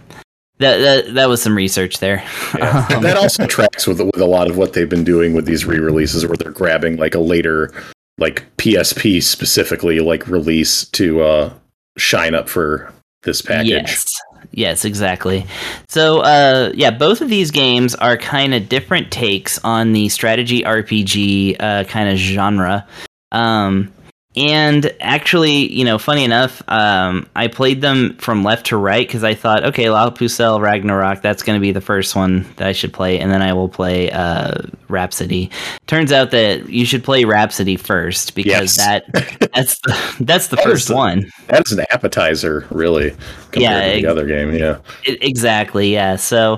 that was some research there. Yeah. That also tracks with a lot of what they've been doing with these re-releases, where they're grabbing like a later, like PSP specifically, like release to shine up for this package. Yes, exactly. So both of these games are kind of different takes on the strategy RPG kind of genre. And actually, funny enough, I played them from left to right because I thought, okay, La Pucelle Ragnarok, that's going to be the first one that I should play, and then I will play Rhapsody. Turns out that you should play Rhapsody first because that's the first one. That's an appetizer, really, compared to the other game. Yeah, exactly. Yeah. So,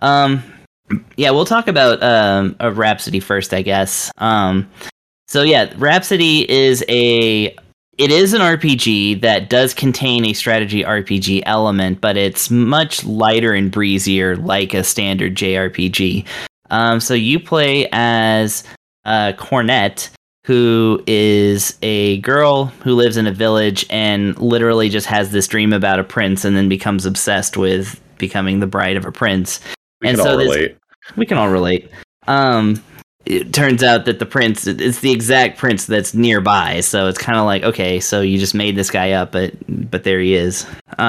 we'll talk about Rhapsody first, I guess. So yeah, Rhapsody is an RPG that does contain a strategy RPG element, but it's much lighter and breezier like a standard JRPG. So you play as Cornette, who is a girl who lives in a village and literally just has this dream about a prince and then becomes obsessed with becoming the bride of a prince. We can all relate. It turns out that the prince, it's the exact prince that's nearby, so it's kind of like, okay, so you just made this guy up, but there he is.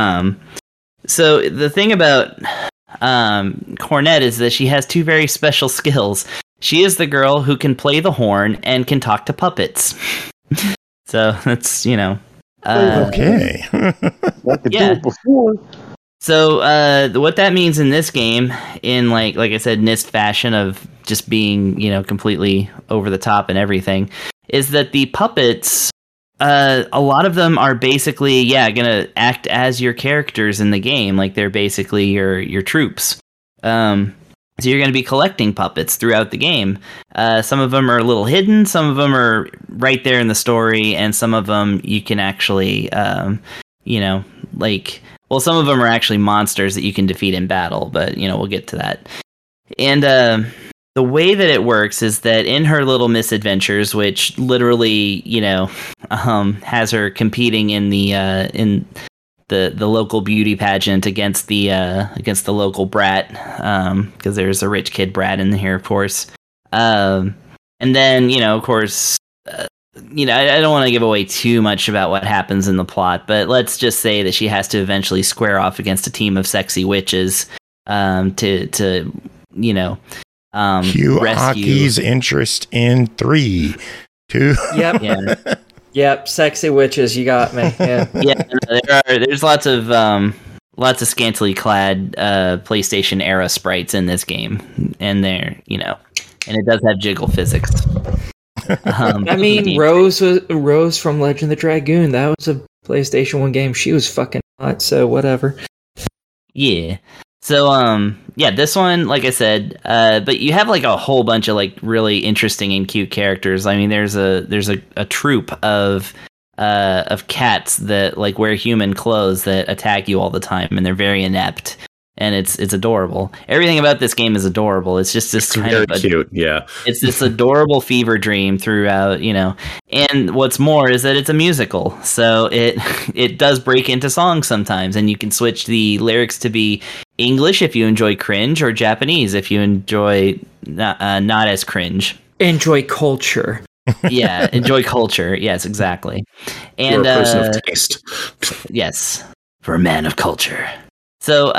So the thing about Cornette is that she has two very special skills. She is the girl who can play the horn and can talk to puppets. So that's, okay. I could do it before. So what that means in this game, in like I said, NIS fashion of just being, completely over the top and everything, is that the puppets, a lot of them are basically, gonna act as your characters in the game. Like they're basically your troops. So you're going to be collecting puppets throughout the game. Some of them are a little hidden, some of them are right there in the story, and some of them you can actually, some of them are actually monsters that you can defeat in battle, but, we'll get to that. And the way that it works is that in her little misadventures, which literally, has her competing in the local beauty pageant against the local brat, because there's a rich kid brat in here, of course. And then, of course, I don't want to give away too much about what happens in the plot, but let's just say that she has to eventually square off against a team of sexy witches to Hugh rescue. Aki's interest in 3, 2. Yep. Yeah. Yep, sexy witches, you got me. Yeah. There's lots of scantily clad PlayStation era sprites in this game, and and it does have jiggle physics. I mean, Rose from Legend of the Dragoon. That was a PlayStation 1 game. She was fucking hot, so whatever. Yeah. So, this one, like I said, but you have like a whole bunch of like really interesting and cute characters. I mean, there's a troop of cats that like wear human clothes that attack you all the time, and they're very inept. And it's adorable. Everything about this game is adorable. It's just this kind of cute, yeah. It's this adorable fever dream throughout, And what's more is that it's a musical, so it does break into songs sometimes, and you can switch the lyrics to be English if you enjoy cringe, or Japanese if you enjoy not as cringe. Enjoy culture. Yeah, enjoy culture. Yes, exactly. And You're a person of taste. Yes, for a man of culture. So,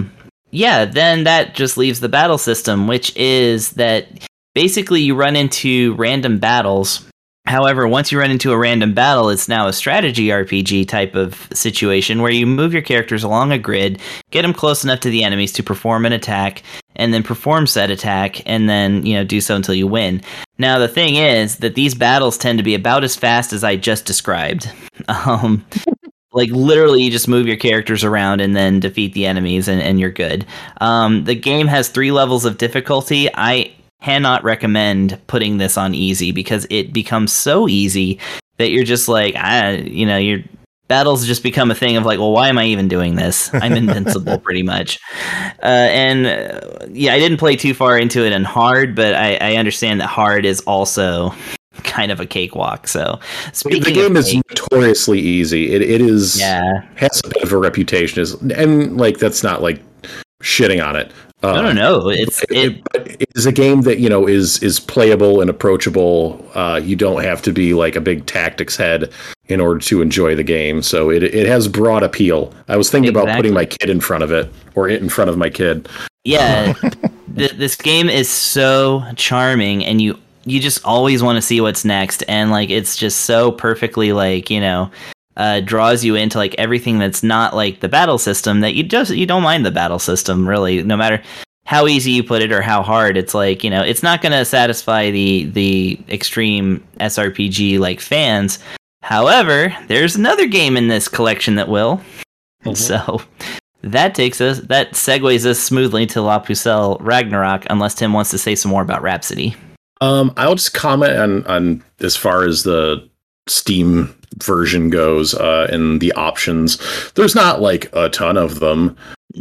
then that just leaves the battle system, which is that basically you run into random battles. However, once you run into a random battle, it's now a strategy RPG type of situation where you move your characters along a grid, get them close enough to the enemies to perform an attack, and then perform said attack, and then, do so until you win. Now, the thing is that these battles tend to be about as fast as I just described. Like, literally, you just move your characters around and then defeat the enemies, and you're good. The game has 3 levels of difficulty. I cannot recommend putting this on easy, because it becomes so easy that you're just like, your battles just become a thing of like, well, why am I even doing this? I'm invincible, pretty much. I didn't play too far into it in hard, but I understand that hard is also kind of a cakewalk. So the game is notoriously easy. It is has a bit of a reputation, and like that's not like shitting on it. No. It is a game that is playable and approachable. You don't have to be like a big tactics head in order to enjoy the game. So it has broad appeal. I was thinking about putting my kid in front of it, or it in front of my kid. Yeah, this game is so charming, and you just always want to see what's next, and like it's just so perfectly like draws you into like everything that's not like the battle system, that you don't mind the battle system really, no matter how easy you put it or how hard. It's like it's not going to satisfy the extreme SRPG like fans. However, there's another game in this collection that will. Mm-hmm. So that segues us smoothly to La Pucelle Ragnarok, unless Tim wants to say some more about Rhapsody. I'll just comment on as far as the Steam version goes, and the options. There's not like a ton of them.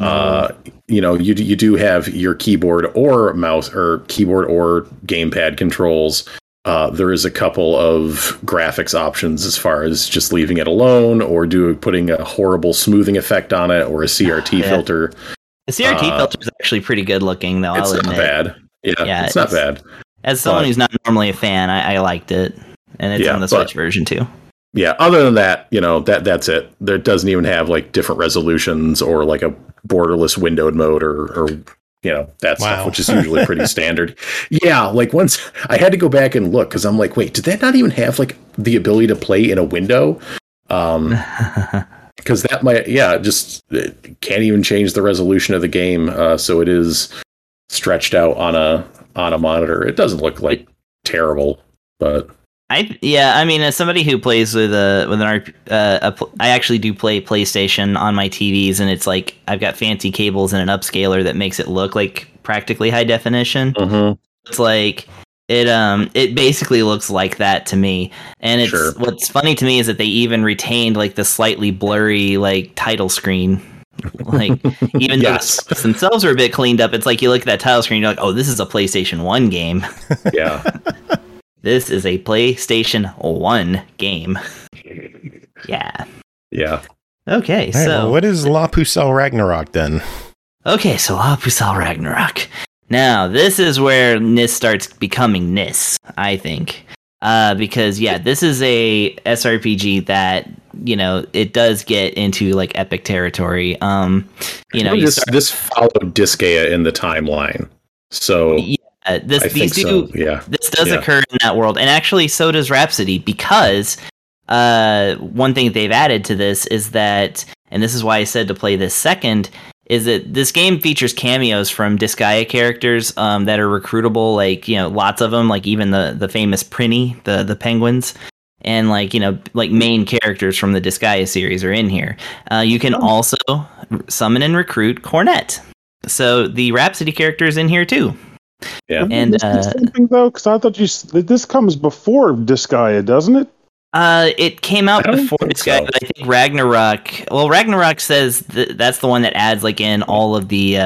You do have your keyboard or mouse, or keyboard or gamepad controls. There is a couple of graphics options as far as just leaving it alone, or putting a horrible smoothing effect on it, or a CRT filter. The CRT filter is actually pretty good looking, though. It's not bad. Yeah, it's not bad. As someone who's not normally a fan, I liked it, and it's on the Switch version too. Yeah, other than that, that's it. There doesn't even have like different resolutions or like a borderless windowed mode or that stuff, which is usually pretty standard. Yeah, like once I had to go back and look, because I'm like, wait, did that not even have like the ability to play in a window? Because that might, it can't even change the resolution of the game. So it is stretched out on on a monitor. It doesn't look like terrible, but I mean, as somebody who plays with I actually do play PlayStation on my TVs, and it's like I've got fancy cables and an upscaler that makes it look like practically high definition. Mm-hmm. It's like it basically looks like that to me. And it's what's funny to me is that they even retained like the slightly blurry like title screen. Like even though the themselves are a bit cleaned up, it's like you look at that title screen, you're like, oh, this is a PlayStation 1 game. Yeah. This is a PlayStation 1 game. Yeah. Yeah. Okay, Right, so well, what is La Pucelle Ragnarok then? Okay, so La Pucelle Ragnarok. Now, this is where NIS starts becoming NIS, I think. Because, this is a SRPG that, it does get into, like, epic territory. This followed Disgaea in the timeline. So... This does occur in that world, and actually so does Rhapsody, because one thing they've added to this is that, and this is why I said to play this second, is that this game features cameos from Disgaea characters that are recruitable, like, lots of them, like even the famous Prinny, the penguins, and like main characters from the Disgaea series are in here. You can also summon and recruit Cornet, so the Rhapsody character is in here too. Yeah, and something though, because I thought this comes before Disgaea, doesn't it? It came out before Disgaea, but I think Ragnarok. Well, Ragnarok says that's the one that adds like in all of the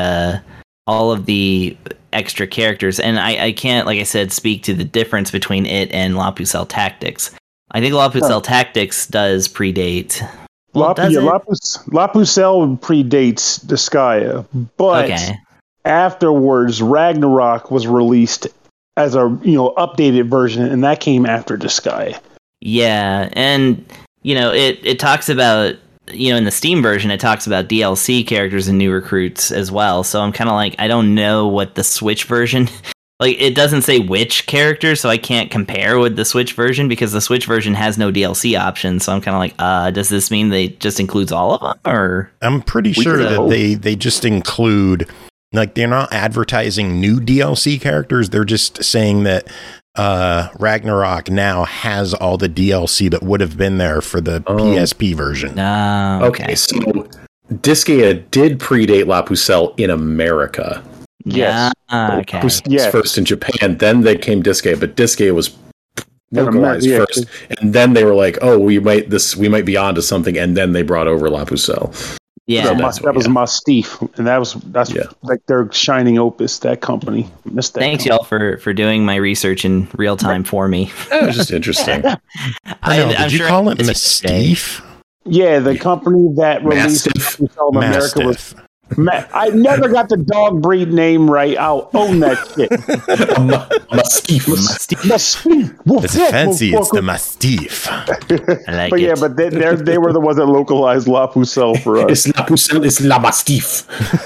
extra characters, and I can't, like I said, speak to the difference between it and La Pucelle Tactics. I think La Pucelle Tactics does predate. La Pucelle predates Disgaea, but afterwards, Ragnarok was released as a updated version, and that came after Disgaea. Yeah, and it talks about in the Steam version, it talks about DLC characters and new recruits as well. So I'm kind of like, I don't know what the Switch version. Like, it doesn't say which characters, so I can't compare with the Switch version because the Switch version has no DLC option. So I'm kind of like, does this mean they just includes all of them? Or I'm pretty sure that they just include. Like, they're not advertising new DLC characters. They're just saying that Ragnarok now has all the DLC that would have been there for the PSP version. Okay, so Disgaea did predate La Pucelle in America. Yes. La Pucelle first in Japan, then they came Disgaea, but Disgaea was localized first, and then they were like, we might be onto something, and then they brought over La Pucelle. Yeah, that was Mastiff, and that's like their shining opus. That company. Missed that. Thanks, y'all, for doing my research in real time for me. That was just interesting. Did you call it Mastiff? Yeah, the company that released America was. I never got the dog breed name right. I'll own that shit. Mastiff. It's fancy. It's the Mastiff. But they were the ones that localized La Pucelle for us. It's La Pucelle. It's La Mastiff.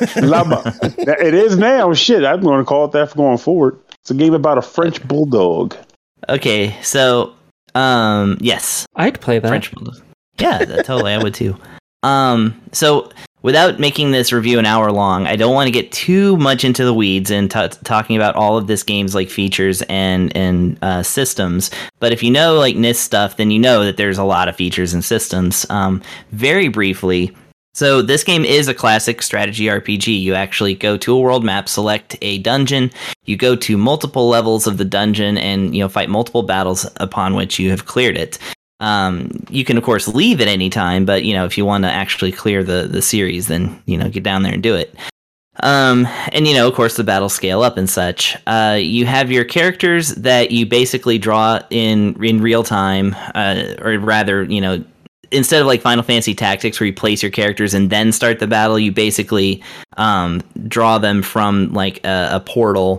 It is now. Shit, I'm going to call it that for going forward. It's a game about a French bulldog. Okay, so yes, I'd play that. French bulldog. Yeah, totally, I would too. So. Without making this review an hour long, I don't want to get too much into the weeds and talking about all of this game's like features and systems. But if you know like NIS stuff, then you know that there's a lot of features and systems. Very briefly, so this game is a classic strategy RPG. You actually go to a world map, select a dungeon, you go to multiple levels of the dungeon, and fight multiple battles upon which you have cleared it. You can of course leave at any time, but if you want to actually clear the series, then get down there and do it. And of course the battles scale up and such. You have your characters that you basically draw in real time, or rather, instead of like Final Fantasy Tactics where you place your characters and then start the battle, you basically draw them from like a portal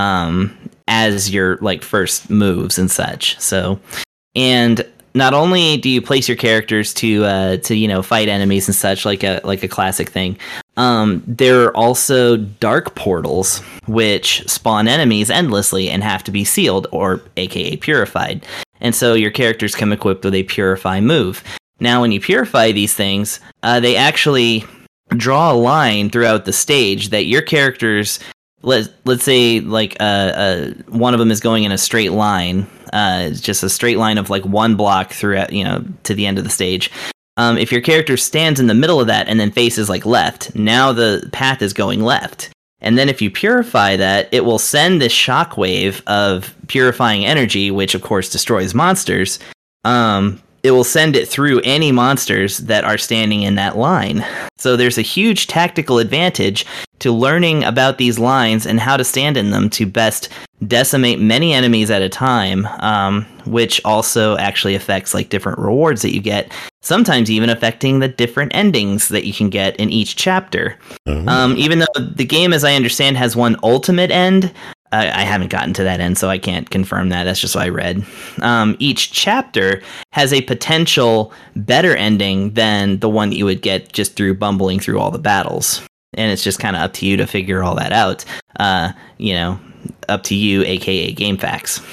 as your like first moves and such. So, and not only do you place your characters to fight enemies and such like a classic thing, there are also dark portals which spawn enemies endlessly and have to be sealed, or aka purified. And so your characters come equipped with a purify move. Now, when you purify these things, they actually draw a line throughout the stage that your characters let's say like one of them is going in a straight line, just a straight line of like one block throughout, to the end of the stage. If your character stands in the middle of that and then faces like left, now the path is going left. And then if you purify that, it will send this shockwave of purifying energy, which of course destroys monsters. It will send it through any monsters that are standing in that line. So there's a huge tactical advantage to learning about these lines and how to stand in them to best decimate many enemies at a time, which also actually affects like different rewards that you get, sometimes even affecting the different endings that you can get in each chapter. Even though the game, as I understand, has one ultimate end, I haven't gotten to that end, so I can't confirm that. That's just what I read. Each chapter has a potential better ending than the one that you would get just through bumbling through all the battles. And it's just kind of up to you to figure all that out. Up to you, aka GameFAQs.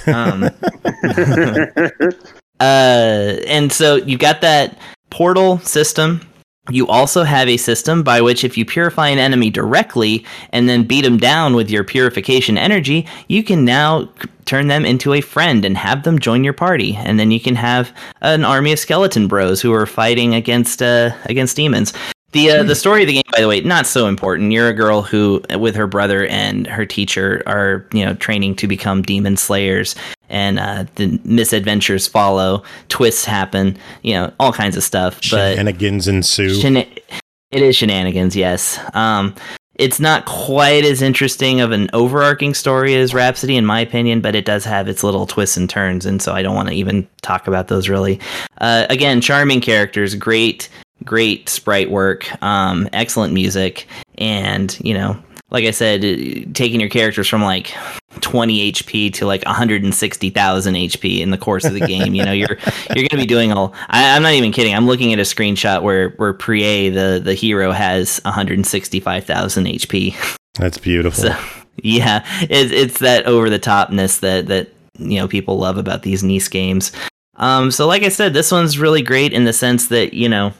And so you got that portal system. You also have a system by which if you purify an enemy directly and then beat them down with your purification energy, you can now turn them into a friend and have them join your party. And then you can have an army of skeleton bros who are fighting against demons. The story of the game, by the way, not so important. You're a girl who, with her brother and her teacher, are training to become demon slayers, and the misadventures follow. Twists happen, all kinds of stuff. Shenanigans ensue. It is shenanigans, yes. It's not quite as interesting of an overarching story as Rhapsody, in my opinion, but it does have its little twists and turns, and so I don't want to even talk about those really. Again, charming characters, great sprite work, excellent music, and like I said, taking your characters from like 20 HP to like 160,000 HP in the course of the game. You're going to be doing I'm not even kidding. I'm looking at a screenshot where Prié, the hero, has 165,000 HP. That's beautiful. So, yeah, it's that over the topness that people love about these NIS games. So like I said, this one's really great in the sense that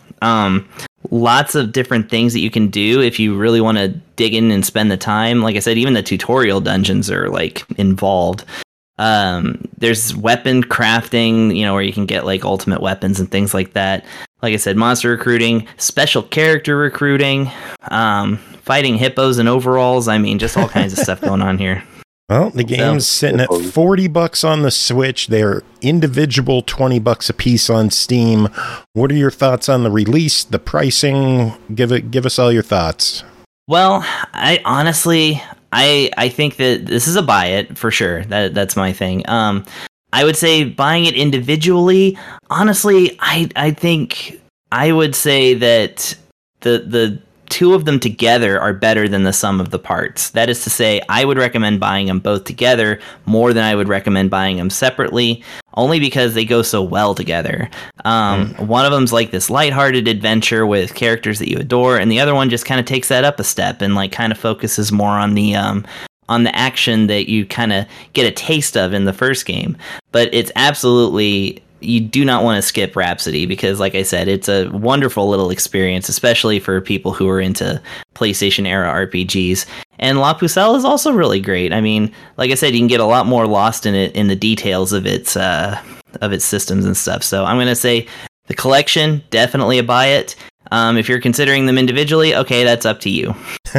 lots of different things that you can do if you really want to dig in and spend the time. Like I said, even the tutorial dungeons are like involved. There's weapon crafting, where you can get like ultimate weapons and things like that. Like I said, monster recruiting, special character recruiting, fighting hippos in overalls. I mean, just all kinds of stuff going on here. Well, the game's sitting at $40 on the Switch. They're individual $20 a piece on Steam. What are your thoughts on the release, the pricing? Give us all your thoughts. Well, I honestly think that this is a buy it for sure. That's my thing. I would say buying it individually. Honestly, I think I would say that the two of them together are better than the sum of the parts. That is to say, I would recommend buying them both together more than I would recommend buying them separately, only because they go so well together. One of them's like this lighthearted adventure with characters that you adore, and the other one just kind of takes that up a step and like kind of focuses more on the action that you kind of get a taste of in the first game. But it's absolutely, you do not want to skip Rhapsody because, like I said, it's a wonderful little experience, especially for people who are into PlayStation era RPGs. And La Pucelle is also really great. I mean, like I said, you can get a lot more lost in it in the details of its systems and stuff. So I'm going to say the collection, definitely a buy it. If you're considering them individually, okay, that's up to you.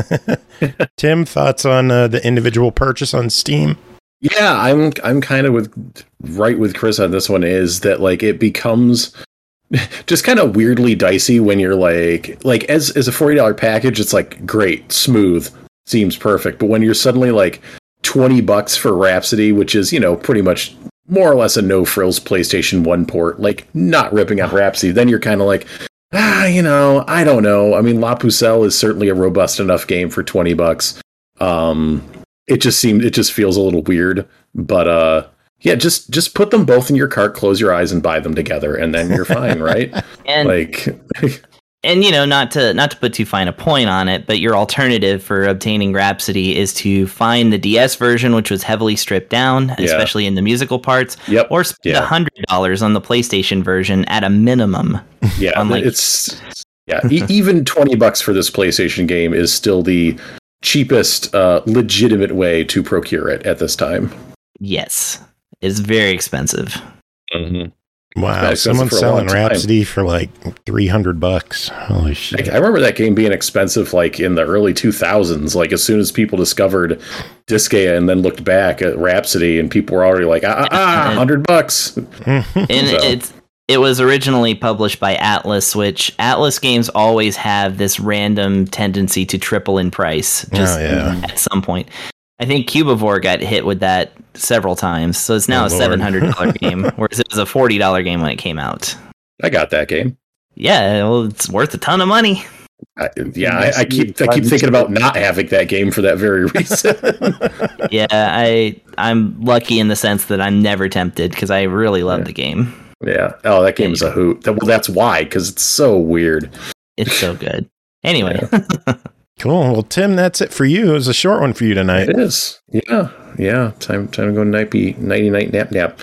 Tim, thoughts on the individual purchase on Steam? Yeah, I'm kind of with Chris on this one, is that like it becomes just kind of weirdly dicey when you're like as a $40 package, it's like great, smooth, seems perfect. But when you're suddenly like $20 for Rhapsody, which is, pretty much more or less a no frills PlayStation 1 port, like not ripping on Rhapsody, then you're kind of like, I don't know. I mean, La Pucelle is certainly a robust enough game for $20. It just feels a little weird, but yeah, just put them both in your cart, close your eyes, and buy them together, and then you're fine, right? And not to put too fine a point on it, but your alternative for obtaining Rhapsody is to find the DS version, which was heavily stripped down, especially in the musical parts. Yep. Or spend $100 on the PlayStation version at a minimum. Yeah, even $20 for this PlayStation game is still the cheapest, legitimate way to procure it at this time. Yes, it's very expensive. Mm-hmm. Wow, someone's selling Rhapsody for like $300. Holy shit! I remember that game being expensive, like in the early 2000s. Like as soon as people discovered Disgaea and then looked back at Rhapsody, and people were already like, $100. And it was originally published by Atlas, which Atlas games always have this random tendency to triple in price. At some point. I think Cubivore got hit with that several times, so it's now a $700 game, whereas it was a $40 game when it came out. I got that game. Yeah, well, it's worth a ton of money. I keep thinking about not having that game for that very reason. Yeah, I'm lucky in the sense that I'm never tempted because I really love the game. Yeah. Oh, that game is a hoot. Well, that's why, because it's so weird. It's so good. Anyway. Yeah. Cool. Well, Tim, that's it for you. It was a short one for you tonight. It is. Yeah. Time to go nighty night nap.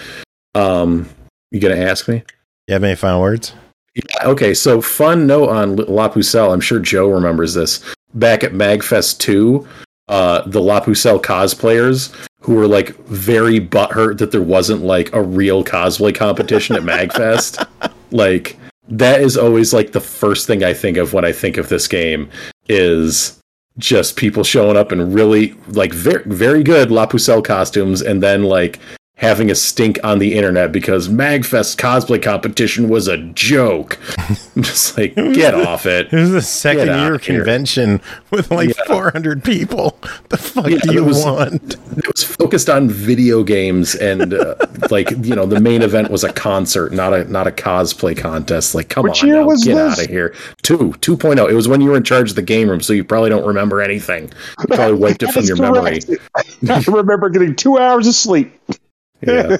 You gonna ask me? You have any final words? Yeah, okay, so fun note on La Pucelle. I'm sure Joe remembers this. Back at MagFest 2, the La Pucelle cosplayers who were like very butthurt that there wasn't like a real cosplay competition at MagFest. Like that is always like the first thing I think of when I think of this game is just people showing up in really like very, very good La Pucelle costumes and then like having a stink on the internet because MagFest cosplay competition was a joke. I'm just like, get off it. It was a second year convention with like 400 people. The fuck do you want? It was focused on video games and like, you know, the main event was a concert, not a cosplay contest. Like, come on now, get out of here. 2.0. It was when you were in charge of the game room, so you probably don't remember anything. You probably wiped it from your memory. I remember getting 2 hours of sleep. Yeah.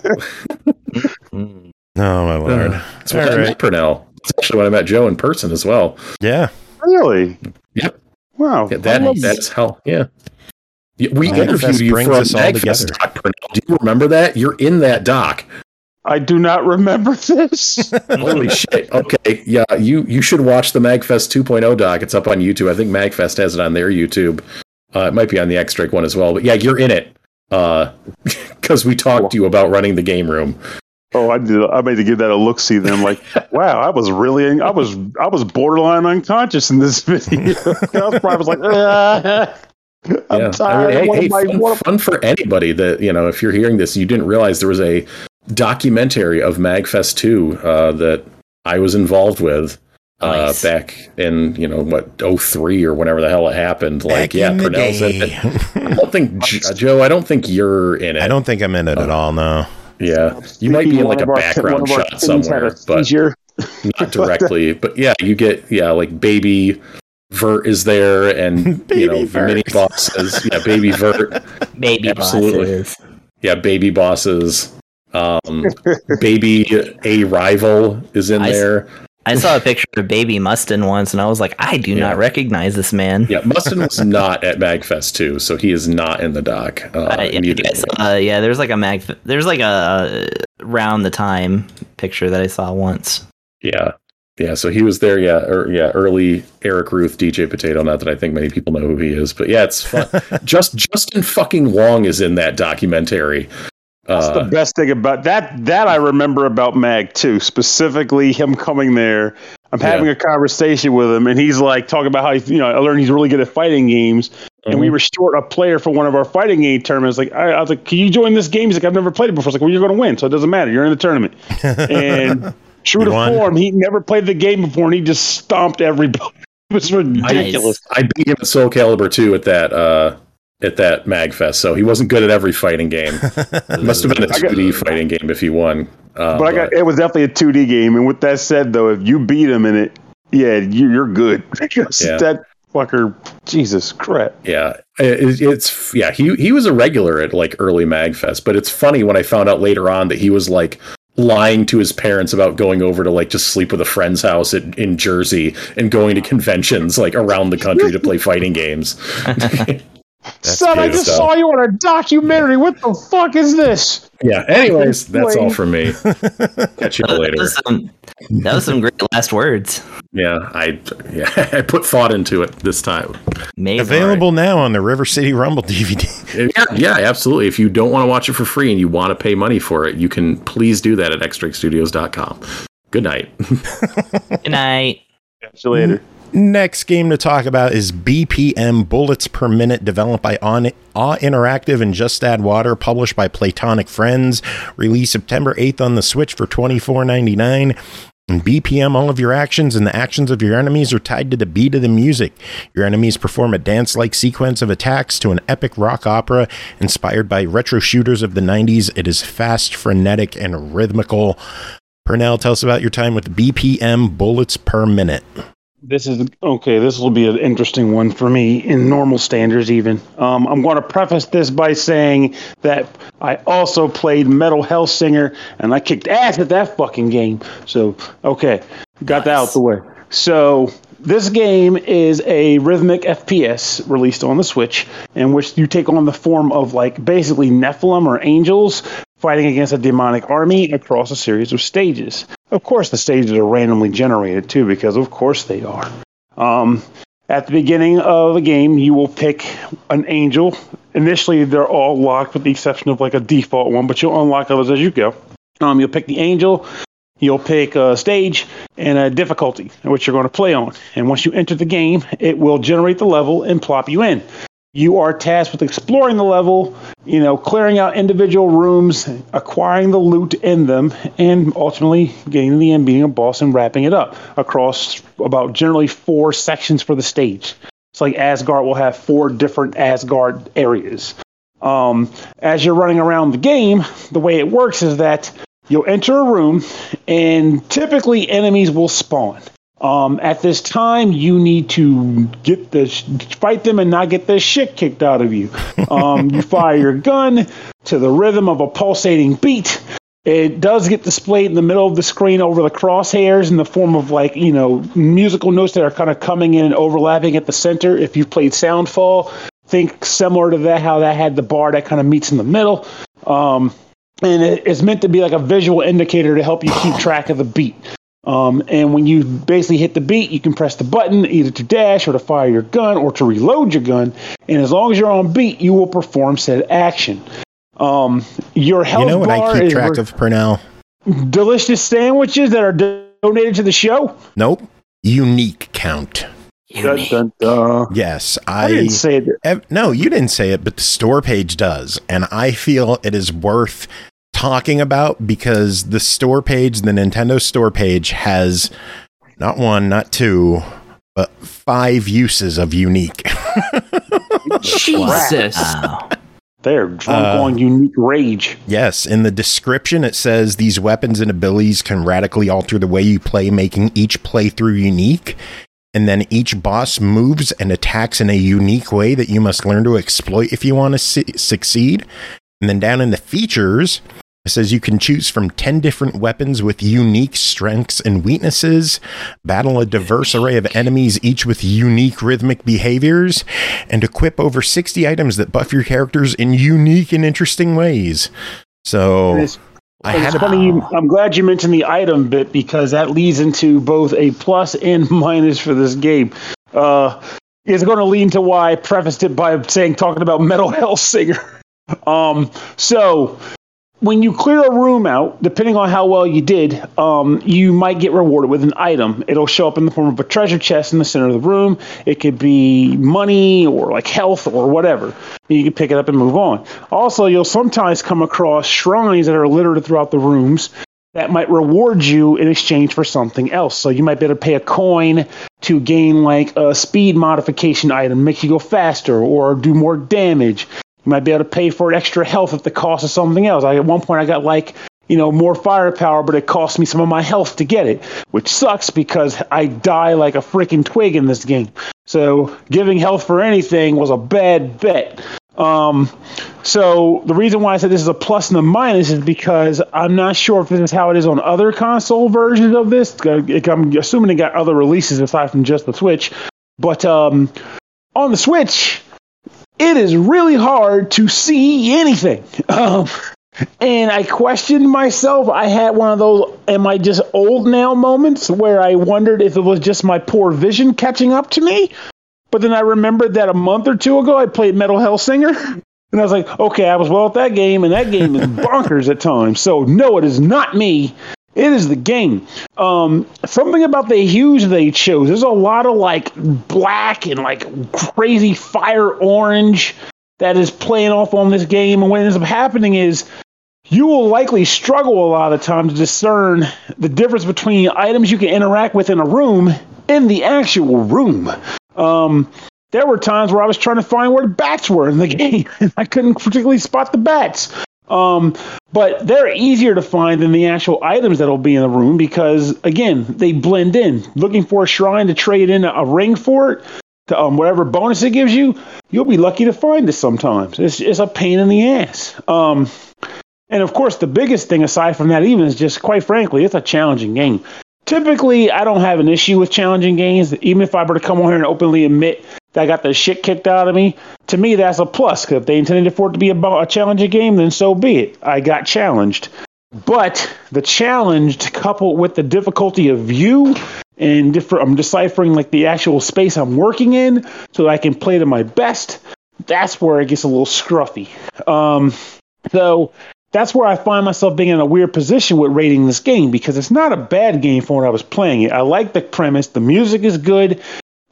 Oh my lord! That's what I met Purnell. That's actually when I met Joe in person as well. Yeah. Really? Yep. Wow. Yeah, that's how. Yeah. We interviewed you for a MagFest doc, Purnell. Do you remember that? You're in that doc. I do not remember this. Holy shit! Okay, yeah, you should watch the MagFest 2.0 doc. It's up on YouTube. I think MagFest has it on their YouTube. It might be on the X-Drake one as well. But yeah, you're in it. Because we talked to you about running the game room. Oh, I did. I made to give that a look. See them like, wow, I was borderline unconscious in this video. I was probably like, I'm tired. Fun for anybody that, you know, if you're hearing this, you didn't realize there was a documentary of MagFest 2 that I was involved with. Nice. Back in, you know, 03 or whenever the hell it happened. Like, Purnell's in it. I don't think, Joe, I don't think you're in it. I don't think I'm in it at all, no. Yeah. You might be in like a background shot somewhere, but not directly. But yeah, you get, like Baby Vert is there and, you know, mini bosses. Yeah, Baby Vert. Baby bosses. Yeah, Baby bosses. Baby A Rival is in there. I saw a picture of Baby Mustin once, and I was like, I do not recognize this man. Yeah, Mustin was not at MagFest 2, so he is not in the doc. There's like a round the time picture that I saw once. Yeah, so he was there, early Eric Ruth, DJ Potato, not that I think many people know who he is, but yeah, it's fun. Justin fucking Wong is in that documentary. That's the best thing about that. That I remember about Mag too, specifically him coming there. I'm having a conversation with him, and he's like talking about how I learned he's really good at fighting games, and we were short a player for one of our fighting game tournaments. Like I was like, "Can you join this game?" He's like, "I've never played it before." I was like, "Well, you're going to win, so it doesn't matter. You're in the tournament." And true to form, he never played the game before, and he just stomped everybody. It was ridiculous. I beat him at Soul Calibur 2 at that MagFest, so he wasn't good at every fighting game. It must have been a 2D fighting game if he won. It was definitely a 2D game. And with that said, though, if you beat him in it, you're good. That fucker, Jesus crap. Yeah, he was a regular at like early MagFest, but it's funny when I found out later on that he was like lying to his parents about going over to like just sleep with a friend's house in Jersey and going to conventions like around the country to play fighting games. Son, I just saw you on a documentary. What the fuck is this? Yeah. Anyways, that's all from me. Catch you later. That was some great last words. Yeah, I put thought into it this time. Available now on the River City Rumble DVD. Yeah, absolutely. If you don't want to watch it for free and you want to pay money for it, you can please do that at xdrakestudios.com. Good night. Good night. Catch you later. Next game to talk about is BPM Bullets Per Minute, developed by Awe Interactive and Just Add Water, published by Platonic Friends, released September 8th on the Switch for $24.99. In BPM, all of your actions and the actions of your enemies are tied to the beat of the music. Your enemies perform a dance-like sequence of attacks to an epic rock opera inspired by retro shooters of the 90s. It is fast, frenetic, and rhythmical. Pernell, tell us about your time with BPM Bullets Per Minute. This will be an interesting one for me in normal standards even. I'm going to preface this by saying that I also played Metal Hellsinger, and I kicked ass at that fucking game. So, okay, got that out the way. So, this game is a rhythmic FPS released on the Switch, in which you take on the form of, like, basically Nephilim or angels fighting against a demonic army across a series of stages. Of course, the stages are randomly generated, too, because of course they are. At the beginning of the game, you will pick an angel. Initially, they're all locked with the exception of, like, a default one, but you'll unlock others as you go. You'll pick the angel, you'll pick a stage, and a difficulty, which you're going to play on. And once you enter the game, it will generate the level and plop you in. You are tasked with exploring the level, clearing out individual rooms, acquiring the loot in them, and ultimately getting to the end, beating a boss, and wrapping it up across about generally 4 sections for the stage. It's like Asgard will have 4 different Asgard areas. As you're running around the game, the way it works is that you'll enter a room, and typically enemies will spawn. At this time, you need to fight them and not get the shit kicked out of you. You fire your gun to the rhythm of a pulsating beat. It does get displayed in the middle of the screen over the crosshairs in the form of musical notes that are kind of coming in and overlapping at the center. If you've played Soundfall, think similar to that, how that had the bar that kind of meets in the middle. And it's meant to be like a visual indicator to help you keep track of the beat. And when you basically hit the beat, you can press the button either to dash or to fire your gun or to reload your gun. And as long as you're on beat, you will perform said action. Your health bar what I keep track of, Pernell? Delicious sandwiches that are donated to the show? Nope. Unique count. Dun, dun, dun. Yes, I didn't say that. No, you didn't say it, but the store page does. And I feel it is worth talking about because the store page, the Nintendo store page, has not 1, not 2, but 5 uses of unique. Jesus. Wow. They're drunk on unique rage. Yes, in the description it says these weapons and abilities can radically alter the way you play, making each playthrough unique. And then each boss moves and attacks in a unique way that you must learn to exploit if you want to succeed. And then down in the features, it says you can choose from 10 different weapons with unique strengths and weaknesses, battle a diverse array of enemies, each with unique rhythmic behaviors, and equip over 60 items that buff your characters in unique and interesting ways. So I'm glad you mentioned the item bit because that leads into both a plus and minus for this game. It's going to lead to why I prefaced it by talking about Metal Hellsinger. So when you clear a room out, depending on how well you did, you might get rewarded with an item. It'll show up in the form of a treasure chest in the center of the room. It could be money or like health or whatever. You can pick it up and move on. Also, you'll sometimes come across shrines that are littered throughout the rooms that might reward you in exchange for something else. So you might be able to pay a coin to gain like a speed modification item, make you go faster or do more damage. You might be able to pay for extra health at the cost of something else. At one point I got more firepower, but it cost me some of my health to get it, which sucks because I die like a freaking twig in this game. So giving health for anything was a bad bet. So the reason why I said this is a plus and a minus is because I'm not sure if this is how it is on other console versions of this. I'm assuming it got other releases aside from just the Switch. But on the Switch, it is really hard to see anything. And I questioned myself. I had one of those, am I just old now moments where I wondered if it was just my poor vision catching up to me. But then I remembered that a month or two ago, I played Metal Hellsinger. And I was like, okay, I was well at that game, and that game is bonkers at times. So no, it is not me. It is the game. Something about the hues they chose. There's a lot of like black and like crazy fire orange that is playing off on this game. And what ends up happening is you will likely struggle a lot of time to discern the difference between items you can interact with in a room and the actual room. There were times where I was trying to find where the bats were in the game, and I couldn't particularly spot the bats. But they're easier to find than the actual items that'll be in the room because, again, they blend in. Looking for a shrine to trade in a ring for it, to whatever bonus it gives you, you'll be lucky to find it sometimes. It's a pain in the ass. And, of course, the biggest thing aside from that even is just, quite frankly, it's a challenging game. Typically, I don't have an issue with challenging games. Even if I were to come on here and openly admit that I got the shit kicked out of me, to me, that's a plus. Because if they intended for it to be a challenging game, then so be it. I got challenged. But the challenge, coupled with the difficulty of view, and I'm deciphering like the actual space I'm working in so that I can play to my best, that's where it gets a little scruffy. So that's where I find myself being in a weird position with rating this game, because it's not a bad game from when I was playing it. I like the premise. The music is good.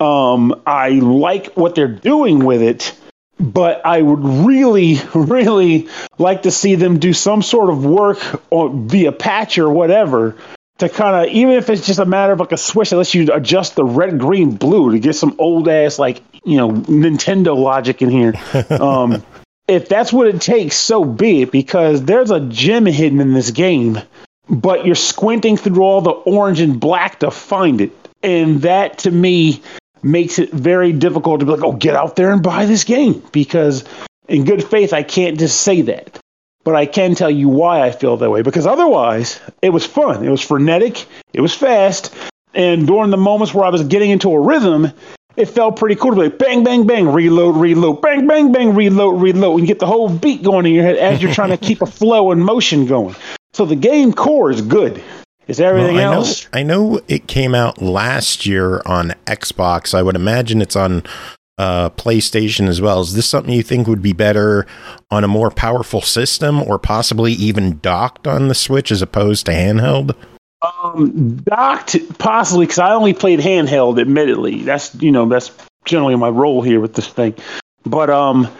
I like what they're doing with it, but I would really, really like to see them do some sort of work via patch or whatever to kind of, even if it's just a matter of like a switch that lets you adjust the red, green, blue to get some old ass, like, Nintendo logic in here. If that's what it takes, so be it, because there's a gem hidden in this game, but you're squinting through all the orange and black to find it. And that, to me, makes it very difficult to be like, oh, get out there and buy this game. Because in good faith, I can't just say that. But I can tell you why I feel that way. Because otherwise, it was fun. It was frenetic. It was fast. And during the moments where I was getting into a rhythm, it felt pretty cool to be like, bang, bang, bang, reload, bang, bang, bang, reload, and get the whole beat going in your head as you're trying to keep a flow and motion going. So the game core is good. Is everything else? I know it came out last year on Xbox. I would imagine it's on PlayStation as well. Is this something you think would be better on a more powerful system, or possibly even docked on the Switch as opposed to handheld? Docked, possibly, because I only played handheld, admittedly. That's generally my role here with this thing. But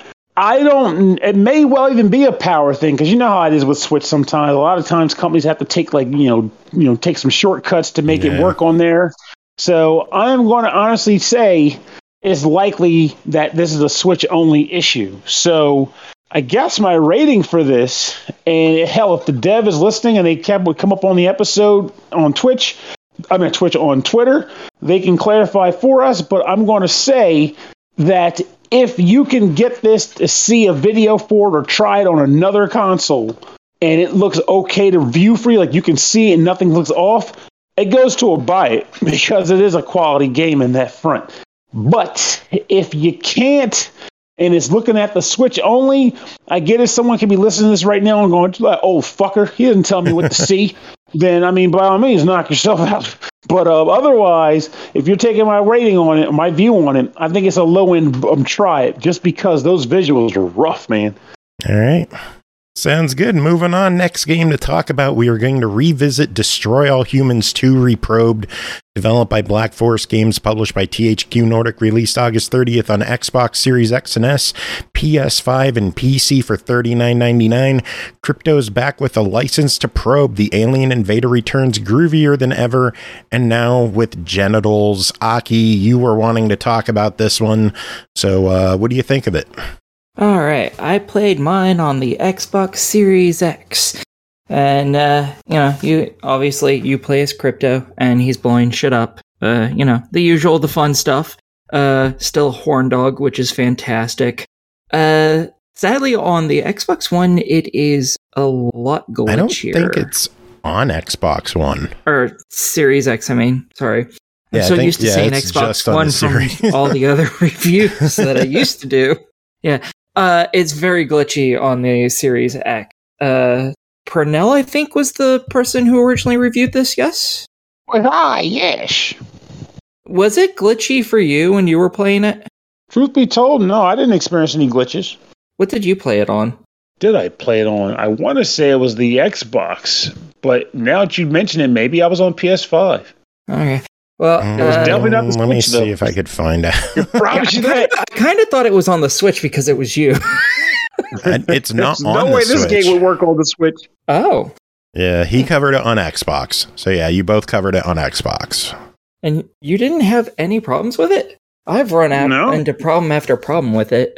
it may well even be a power thing, because you know how it is with Switch sometimes. A lot of times companies have to take take some shortcuts to make it work on there. So I'm going to honestly say it's likely that this is a Switch only issue. So I guess my rating for this, and hell, if the dev is listening and they would come up on the episode on on Twitter, they can clarify for us. But I'm going to say that if you can get this to see a video for it or try it on another console, and it looks okay to view for you, like you can see and nothing looks off, it goes to a buy it, because it is a quality game in that front. But if you can't, and it's looking at the Switch only, I get it. Someone can be listening to this right now and going, oh, fucker, he didn't tell me what to see. Then, by all means, knock yourself out. But otherwise, if you're taking my rating on it, my view on it, I think it's a low-end try it, just because those visuals are rough, man. All right. Sounds good. Moving on. Next game to talk about, we are going to revisit Destroy All Humans 2 Reprobed, developed by Black Forest Games, published by THQ Nordic, released August 30th on Xbox Series X and S, PS5, and PC for $39.99. Crypto's back with a license to probe. The alien invader returns groovier than ever, and now with genitals. Aki, you were wanting to talk about this one, so what do you think of it? All right, I played mine on the Xbox Series X, and you play as Crypto, and he's blowing shit up. The usual, the fun stuff. Still Horn Dog, which is fantastic. Sadly, on the Xbox One, it is a lot glitchier. I don't think it's on Xbox One or Series X. Sorry. Yeah, I'm so used to saying Xbox One from all the other reviews that I used to do. It's very glitchy on the Series X. Pernell, I think, was the person who originally reviewed this, yes? Well, yes. Was it glitchy for you when you were playing it? Truth be told, no, I didn't experience any glitches. What did you play it on? Did I play it on? I want to say it was the Xbox, but now that you mention it, maybe I was on PS5. Okay. Well, it was definitely not the Switch, let me see though. if I could find out. I kind of thought it was on the Switch because it was you. It's not There's on no the way Switch. this game would work on the Switch. Oh. Yeah, he covered it on Xbox. So yeah, you both covered it on Xbox. And you didn't have any problems with it? I've run into problem after problem with it.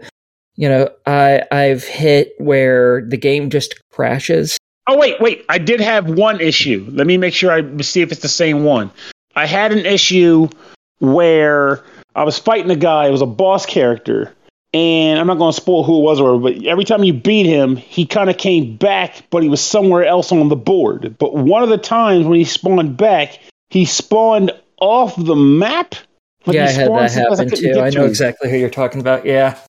I've hit where the game just crashes. Oh, wait. I did have one issue. Let me make sure I see if it's the same one. I had an issue where I was fighting a guy. It was a boss character. And I'm not going to spoil who it was, but every time you beat him, he kind of came back, but he was somewhere else on the board. But one of the times when he spawned back, he spawned off the map. I had that happen too. I know exactly who you're talking about. Yeah.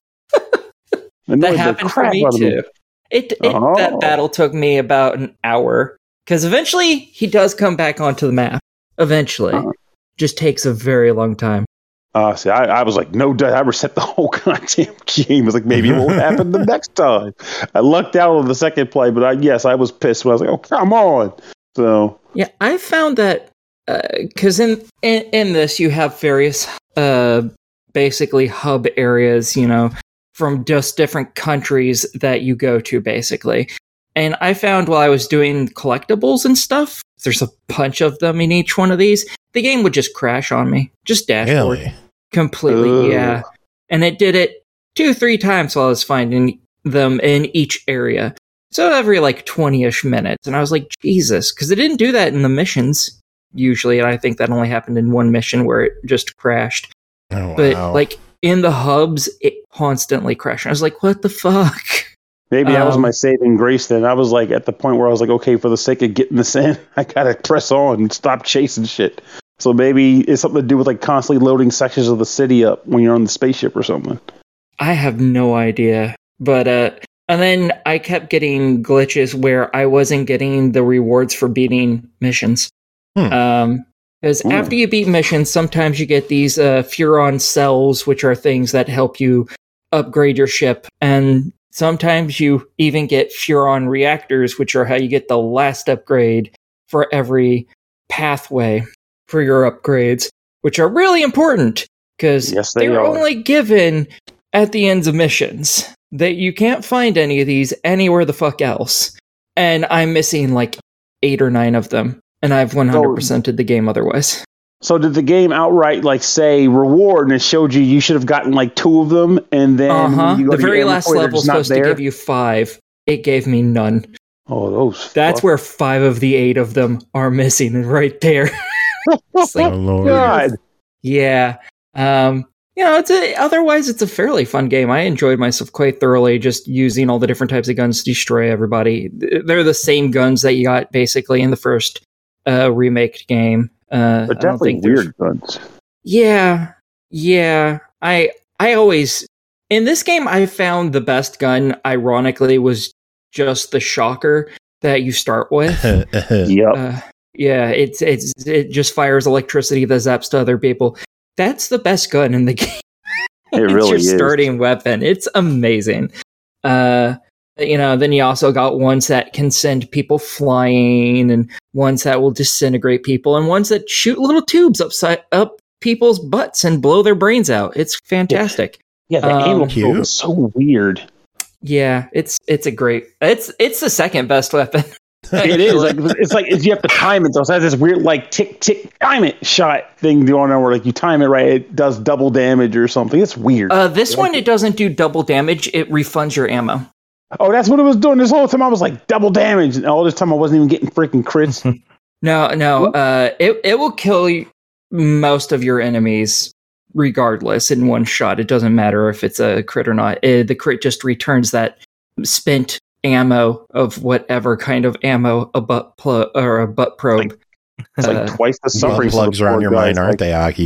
That happened for me too. That battle took me about an hour. Because eventually, he does come back onto the map. Eventually. Just takes a very long time. See, I was like, no doubt, I reset the whole goddamn game. I was like, maybe it won't happen the next time. I lucked out on the second play, but I was pissed. I was like, oh, come on. So yeah, I found that because in this you have various basically hub areas, from just different countries that you go to, basically. And I found while I was doing collectibles and stuff, there's a bunch of them in each one of these, the game would just crash on me. Just dashboard. Really? Completely, yeah. And it did it 2-3 times while I was finding them in each area. So every 20-ish minutes. And I was like, Jesus, because it didn't do that in the missions, usually. And I think that only happened in one mission where it just crashed. Oh, wow. But in the hubs, it constantly crashed. I was like, what the fuck? Maybe that was my saving grace then. I was at the point where I was like, okay, for the sake of getting this in, I gotta press on and stop chasing shit. So maybe it's something to do with constantly loading sections of the city up when you're on the spaceship or something. I have no idea. But, and then I kept getting glitches where I wasn't getting the rewards for beating missions. Because after you beat missions, sometimes you get these Furon cells, which are things that help you upgrade your ship. And sometimes you even get Furon reactors, which are how you get the last upgrade for every pathway for your upgrades, which are really important because they're only given at the ends of missions. That you can't find any of these anywhere the fuck else. And I'm missing 8 or 9 of them, and I've 100%ed the game otherwise. So did the game outright say reward, and it showed you should have gotten 2 of them, and then the very last level is supposed to give you 5. It gave me none. Oh, those! That's where 5 of the 8 of them are missing, right there. Oh Lord! God. Yeah. Otherwise it's a fairly fun game. I enjoyed myself quite thoroughly just using all the different types of guns to destroy everybody. They're the same guns that you got basically in the first remake game. But definitely weird guns. Yeah. I always in this game I found the best gun ironically was just the shocker that you start with. Yep. It just fires electricity that zaps to other people. That's the best gun in the game. It really is. It's your starting weapon. It's amazing. Then you also got ones that can send people flying, and ones that will disintegrate people, and ones that shoot little tubes up people's butts and blow their brains out. It's fantastic. Yeah, the aim is so weird. Yeah, it's the second best weapon. It is it's you have to time it though. So it has this weird tick tick time it shot thing going on where you time it right, it does double damage or something. It's weird. This one it doesn't do double damage. It refunds your ammo. Oh, that's what it was doing this whole time. I was double damage, and all this time I wasn't even getting freaking crits. No. It will kill most of your enemies regardless in one shot. It doesn't matter if it's a crit or not. The crit just returns that spent ammo of whatever kind of ammo a butt probe. It's twice the suffering. Butt plugs are on your mind, aren't they, Aki?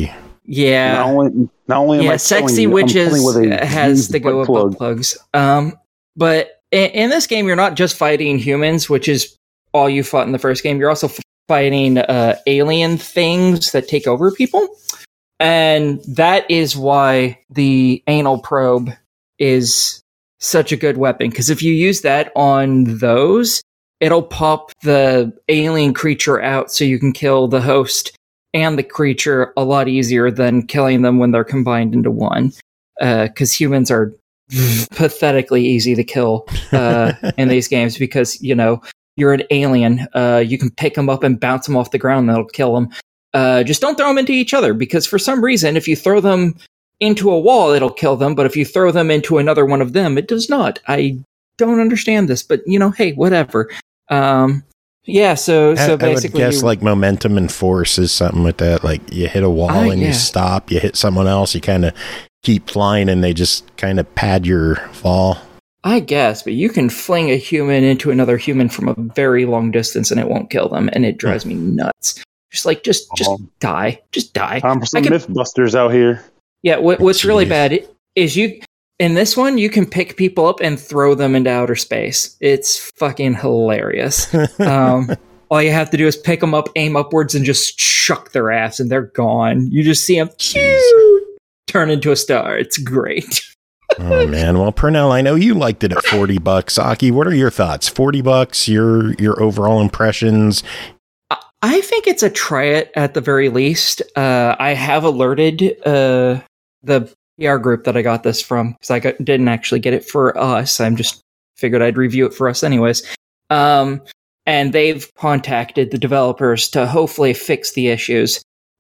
Yeah. Not only am I Sexy Witches has to go with butt plugs. But in this game, you're not just fighting humans, which is all you fought in the first game. You're also fighting alien things that take over people. And that is why the anal probe is such a good weapon. Because if you use that on those, it'll pop the alien creature out so you can kill the host and the creature a lot easier than killing them when they're combined into one. Because humans are pathetically easy to kill in these games because, you're an alien. You can pick them up and bounce them off the ground and that'll kill them. Just don't throw them into each other because for some reason, if you throw them into a wall, it'll kill them. But if you throw them into another one of them, it does not. I don't understand this, but hey, whatever. So basically, I would guess like momentum and force is something with that. Like you hit a wall and you stop. You hit someone else, you kind of keep flying, and they just kind of pad your fall. I guess, but you can fling a human into another human from a very long distance, and it won't kill them, and it drives me nuts. Just die. Just die. Time for some Mythbusters out here. Yeah, what's really bad is in this one, you can pick people up and throw them into outer space. It's fucking hilarious. All you have to do is pick them up, aim upwards, and just chuck their ass, and they're gone. You just see them turn into a star. It's great. Oh, man. Well, Purnell, I know you liked it at $40. Aki, what are your thoughts? $40, your overall impressions? I think it's a try it at the very least. I have alerted the PR group that I got this from because I didn't actually get it for us. I'm just figured I'd review it for us anyways. And they've contacted the developers to hopefully fix the issues.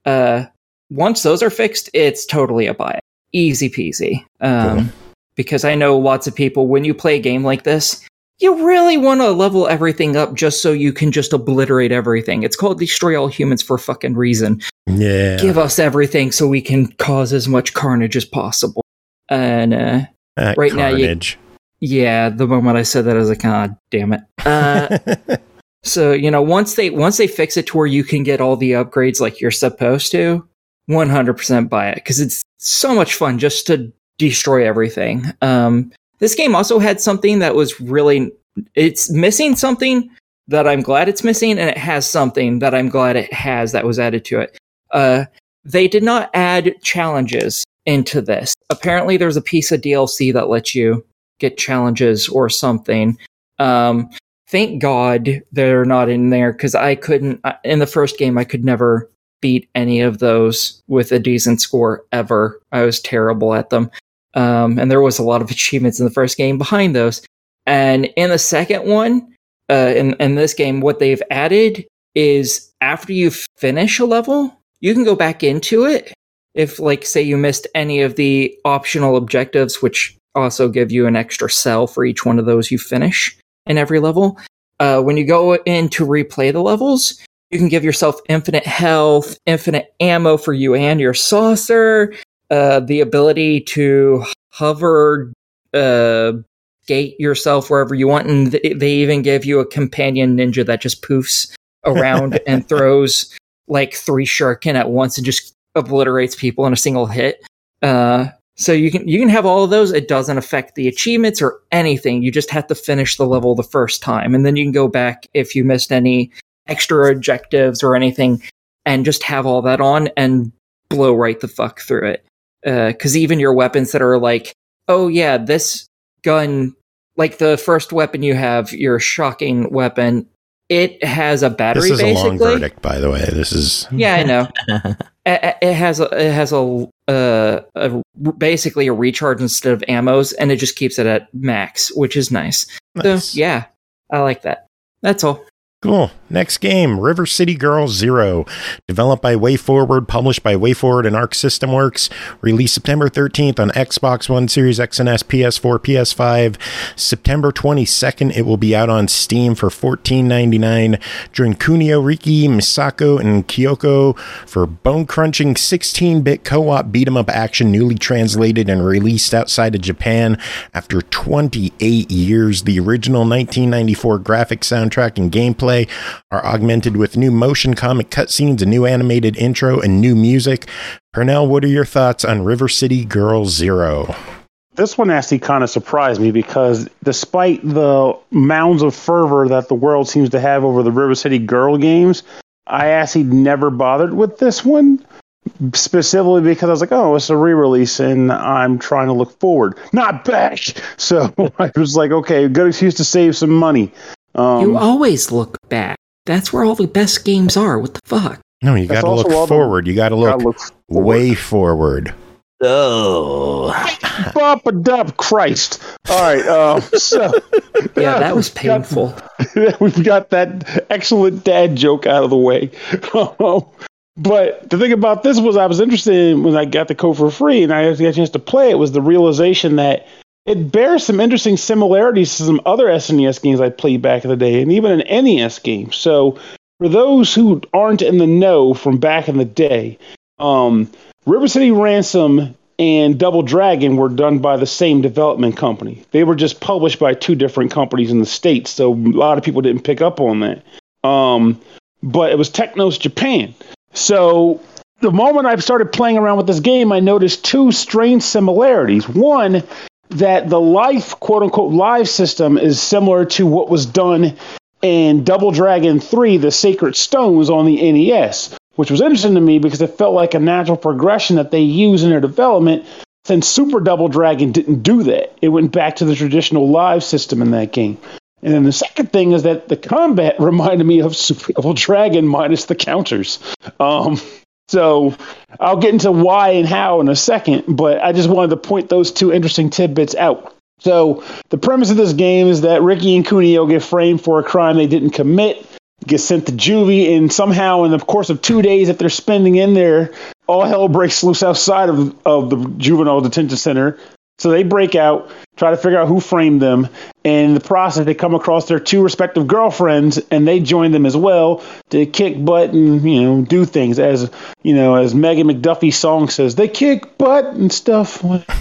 Once those are fixed, it's totally a buy. Easy peasy. Cool. Because I know lots of people, when you play a game like this, you really want to level everything up just so you can just obliterate everything. It's called Destroy All Humans for a fucking reason. Yeah. Give us everything so we can cause as much carnage as possible. And right carnage. Now, the moment I said that, I was like, God damn it. So, once they fix it to where you can get all the upgrades like you're supposed to, 100% buy it. Because it's so much fun just to destroy everything. This game also had something that was it's missing something that I'm glad it's missing, and it has something that I'm glad it has that was added to it. They did not add challenges into this. Apparently there's a piece of DLC that lets you get challenges or something. Thank God they're not in there, because I couldn't, in the first game, I could never beat any of those with a decent score ever. I was terrible at them. And there was a lot of achievements in the first game behind those. And in the second one, in this game, what they've added is after you finish a level, you can go back into it. If, like, say you missed any of the optional objectives, which also give you an extra cell for each one of those you finish in every level. When you go in to replay the levels, you can give yourself infinite health, infinite ammo for you and your saucer, the ability to hover, skate yourself wherever you want, and they even give you a companion ninja that just poofs around and throws like 3 shuriken at once and just obliterates people in a single hit. So you can have all of those. It doesn't affect the achievements or anything. You just have to finish the level the first time, and then you can go back if you missed any extra objectives or anything, and just have all that on and blow right the fuck through it. Because even your weapons that are like, oh yeah, this gun, like the first weapon you have, your shocking weapon, it has a battery. This is basically. A long verdict, by the way. This is I know. It has basically a recharge instead of ammos, and it just keeps it at max, which is nice. So yeah, I like that. That's all. Cool. Next game, River City Girls Zero. Developed by WayForward, published by WayForward and Arc System Works. Released September 13th on Xbox One, Series X and S, PS4, PS5. September 22nd, it will be out on Steam for $14.99. Join Kunio Riki, Misako, and Kyoko for bone-crunching 16-bit co-op beat-em-up action newly translated and released outside of Japan after 28 years. The original 1994 graphic soundtrack and gameplay are augmented with new motion comic cutscenes, a new animated intro, and new music. Pernell, what are your thoughts on River City Girl Zero? This one actually kind of surprised me because despite the mounds of fervor that the world seems to have over the River City Girl games, I actually never bothered with this one, specifically because I was like, oh, it's a re-release and I'm trying to look forward, not back. So I was like, okay, good excuse to save some money. You always look back. That's where all the best games are. What the fuck? No, you got to look forward. You got to look way forward. Oh. Bop-a-dub, Christ. All right. So yeah, that was painful. We've got that excellent dad joke out of the way. But the thing about this was I was interested in when I got the code for free and I got a chance to play it was the realization that it bears some interesting similarities to some other SNES games I played back in the day and even an NES game. So for those who aren't in the know from back in the day, River City Ransom and Double Dragon were done by the same development company. They were just published by two different companies in the States, so a lot of people didn't pick up on that. But it was Technos Japan. So the moment I started playing around with this game, I noticed two strange similarities. One, that the life, quote-unquote, live system is similar to what was done in Double Dragon 3, The Sacred Stones on the NES, which was interesting to me because it felt like a natural progression that they use in their development since Super Double Dragon didn't do that. It went back to the traditional live system in that game. And then the second thing is that the combat reminded me of Super Double Dragon minus the counters. So I'll get into why and how in a second, but I just wanted to point those two interesting tidbits out. So the premise of this game is that Ricky and Kunio get framed for a crime they didn't commit, get sent to juvie, and somehow in the course of 2 days that they're spending in there, all hell breaks loose outside of the juvenile detention center. So they break out, try to figure out who framed them, and in the process they come across their two respective girlfriends, and they join them as well to kick butt and do things as Megan McDuffie's song says, they kick butt and stuff.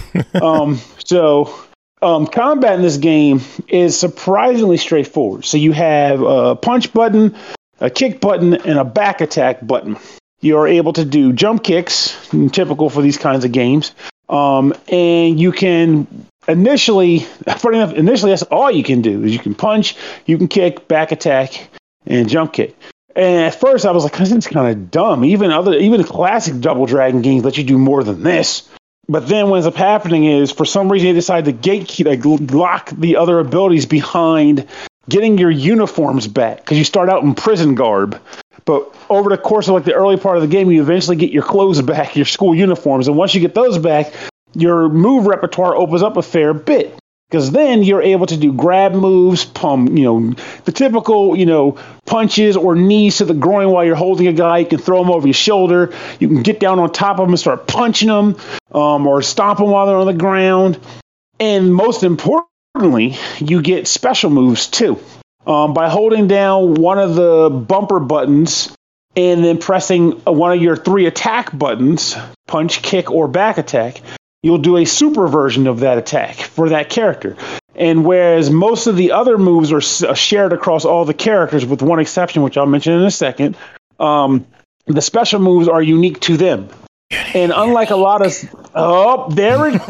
Combat in this game is surprisingly straightforward. So you have a punch button, a kick button, and a back attack button. You are able to do jump kicks, typical for these kinds of games. And you can initially that's all you can do is you can punch, you can kick, back attack, and jump kick. And at first I was like, this is kind of dumb. Even classic Double Dragon games let you do more than this. But then what ends up happening is, for some reason, they decide to lock the other abilities behind getting your uniforms back, because you start out in prison garb. But over the course of the early part of the game, you eventually get your clothes back, your school uniforms. And once you get those back, your move repertoire opens up a fair bit. Because then you're able to do grab moves, the typical, punches or knees to the groin while you're holding a guy. You can throw him over your shoulder. You can get down on top of him and start punching him, or stomp him while they're on the ground. And most importantly, you get special moves too. By holding down one of the bumper buttons and then pressing one of your 3 attack buttons, punch, kick, or back attack, you'll do a super version of that attack for that character. And whereas most of the other moves are shared across all the characters, with one exception, which I'll mention in a second, the special moves are unique to them. And unlike a lot of... Oh, there it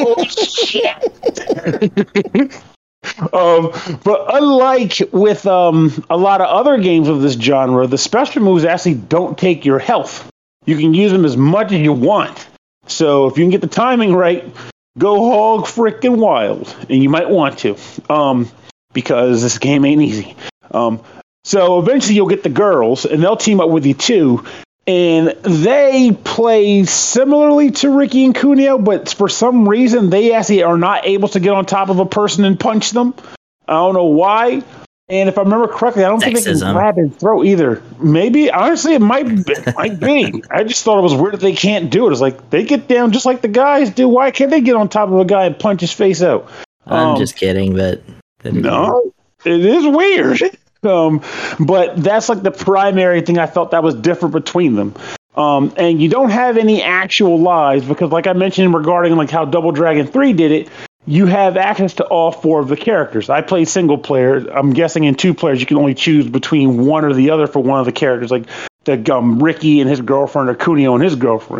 goes! But unlike with a lot of other games of this genre, the special moves actually don't take your health. You can use them as much as you want. So if you can get the timing right, go hog frickin' wild. And you might want to, because this game ain't easy. So eventually you'll get the girls, and they'll team up with you too. And they play similarly to Ricky and Kunio, but for some reason they actually are not able to get on top of a person and punch them. I don't know why. And if I remember correctly, I don't think they can grab and throw either. Maybe, honestly, it might be. I just thought it was weird that they can't do it. It's like, they get down just like the guys do. Why can't they get on top of a guy and punch his face out? I'm just kidding, but... No, it is weird. But that's the primary thing I felt that was different between them. And you don't have any actual lives, because like I mentioned regarding how Double Dragon 3 did it, you have access to all 4 of the characters. I played single player. I'm guessing in 2 players you can only choose between one or the other for one of the characters, like the Ricky and his girlfriend or Kunio and his girlfriend.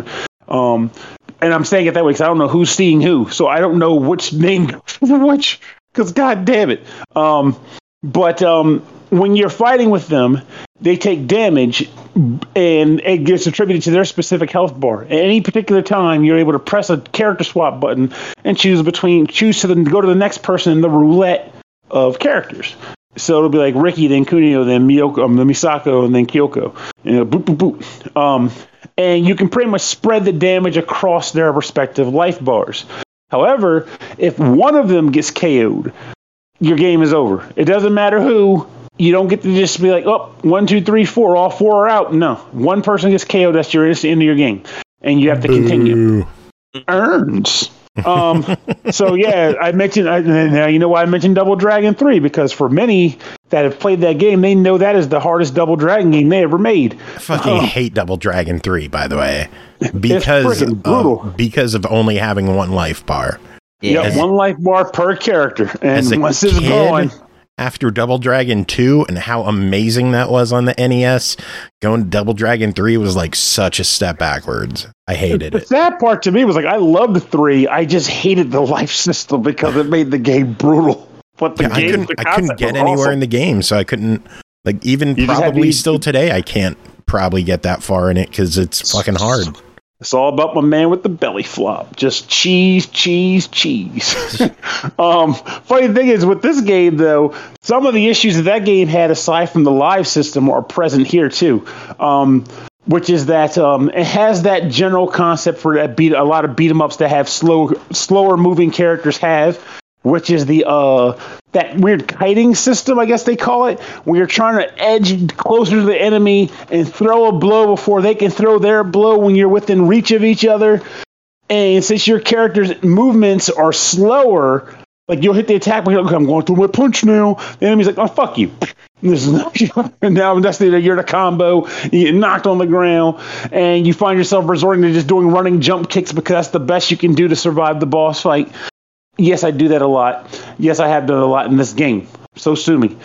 And I'm saying it that way because I don't know who's seeing who, so I don't know which name which. Because god damn it. But when you're fighting with them, they take damage, and it gets attributed to their specific health bar. At any particular time, you're able to press a character swap button and go to the next person in the roulette of characters. So it'll be like Ricky, then Kunio, then Misako, and then Kyoko. And boop, boop, boop. And you can pretty much spread the damage across their respective life bars. However, if one of them gets KO'd, your game is over. It doesn't matter who. You don't get to just be like, oh, 1, 2, 3, 4, all 4 are out. No, one person gets KO'd, that's your instant end of your game. And you have to continue. Earns. So yeah, I mentioned, now you know why I mentioned Double Dragon 3, because for many that have played that game, they know that is the hardest Double Dragon game they ever made. I fucking hate Double Dragon 3, by the way, because of only having one life bar. Yeah, one life bar per character, and once it's gone. After Double Dragon 2 and how amazing that was on the NES, going to Double Dragon 3 was like such a step backwards. I hated it. That part to me was like, I loved 3. I just hated the life system because it made the game brutal. But I couldn't get anywhere in the game, so I couldn't, like, even probably still today, I can't probably get that far in it because it's fucking hard. It's all about my man with the belly flop. Just cheese, cheese, cheese. Funny thing is, with this game, though, some of the issues that game had, aside from the live system, are present here, too. Which is that it has that general concept for that a lot of beat-em-ups that have slower moving characters have, which is that weird kiting system, I guess they call it, where you're trying to edge closer to the enemy and throw a blow before they can throw their blow when you're within reach of each other. And since your character's movements are slower, like you'll hit the attack, but you're like, I'm going through my punch now. The enemy's like, oh, fuck you. And now you're in a combo, you get knocked on the ground, and you find yourself resorting to just doing running jump kicks because that's the best you can do to survive the boss fight. Yes, I do that a lot. Yes, I have done a lot in this game. So sue me.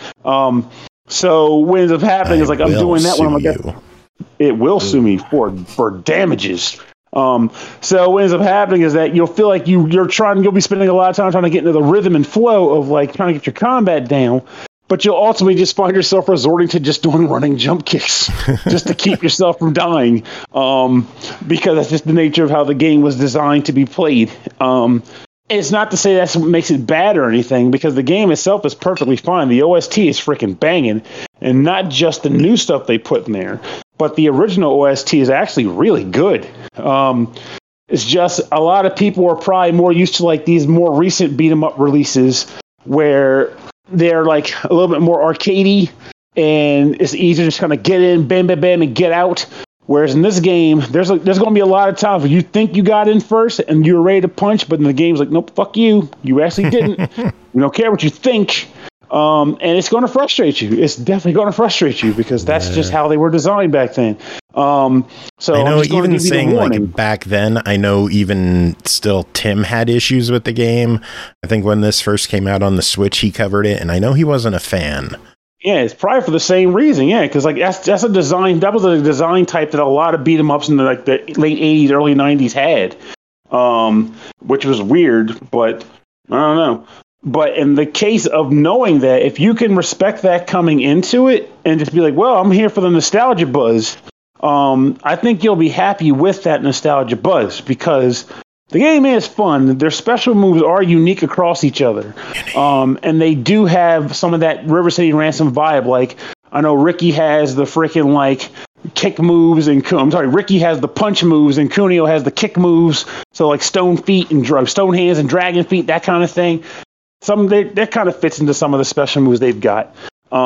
So what ends up happening is like I'm doing that when I'm like, it will sue me for damages. So what ends up happening is that you'll feel like you'll be spending a lot of time trying to get into the rhythm and flow of like trying to get your combat down, but you'll ultimately just find yourself resorting to just doing running jump kicks just to keep yourself from dying. Because that's just the nature of how the game was designed to be played. It's not to say that's what makes it bad or anything, because the game itself is perfectly fine. The OST is freaking banging, and not just the new stuff they put in there, but the original OST is actually really good. It's just a lot of people are probably more used to like these more recent beat 'em up releases where they're like a little bit more arcadey, and it's easier to just kind of get in, bam, bam, bam, and get out. Whereas in this game, there's going to be a lot of times where you think you got in first and you're ready to punch, but then the game's like, nope, fuck you. You actually didn't. We don't care what you think. And it's going to frustrate you. It's definitely going to frustrate you because that's just how they were designed back then. So I know even saying like back then, I know even still Tim had issues with the game. I think when this first came out on the Switch, he covered it, and I know he wasn't a fan. Yeah, it's probably for the same reason. Yeah, because like that's a design. That was a design type that a lot of beat 'em ups in the late '80s, early '90s had, which was weird. But I don't know. But in the case of knowing that, if you can respect that coming into it and just be like, well, I'm here for the nostalgia buzz, I think you'll be happy with that nostalgia buzz because the game is fun. Their special moves are unique across each other. And they do have some of that River City Ransom vibe. Like, I know Ricky has the freaking, like, kick moves, and Ricky has the punch moves, and Kunio has the kick moves. So, like, stone feet and stone hands and dragon feet, that kind of thing. That kind of fits into some of the special moves they've got.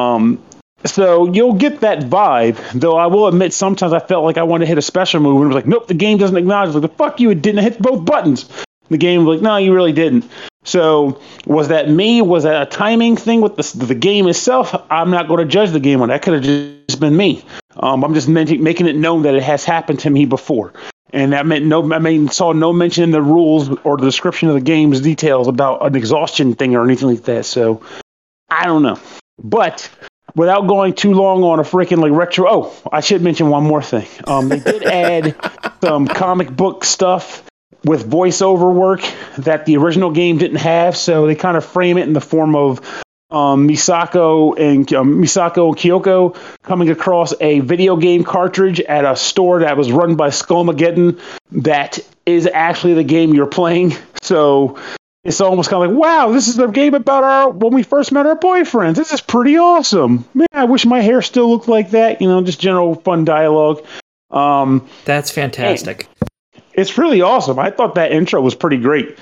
So you'll get that vibe, though I will admit sometimes I felt like I wanted to hit a special move and it was like, nope, the game doesn't acknowledge it. Like, the fuck you, it didn't hit both buttons. The game was like, no, you really didn't. So was that me? Was that a timing thing with the game itself? I'm not going to judge the game on that. Could have just been me. I'm just making it known that it has happened to me before. And that meant saw no mention in the rules or the description of the game's details about an exhaustion thing or anything like that. So I don't know. But without going too long on a freaking like retro. Oh, I should mention one more thing. They did add some comic book stuff with voiceover work that the original game didn't have. So they kind of frame it in the form of Misako and Kyoko coming across a video game cartridge at a store that was run by Skullmageddon that is actually the game you're playing. So it's almost kind of like, wow, this is a game about when we first met our boyfriends. This is pretty awesome. Man, I wish my hair still looked like that. Just general fun dialogue. That's fantastic. It's really awesome. I thought that intro was pretty great.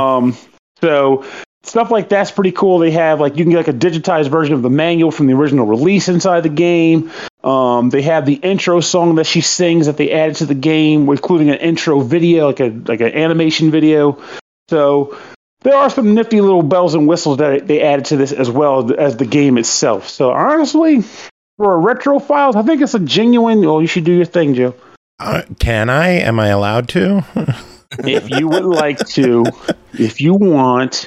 So stuff like that's pretty cool. They have you can get a digitized version of the manual from the original release inside the game. They have the intro song that she sings that they added to the game, including an intro video, like an animation video. So there are some nifty little bells and whistles that they added to this as well as the game itself. So honestly, for a retro files, I think it's a genuine. Well, you should do your thing, Joe. Can I? Am I allowed to? If you would like to, if you want.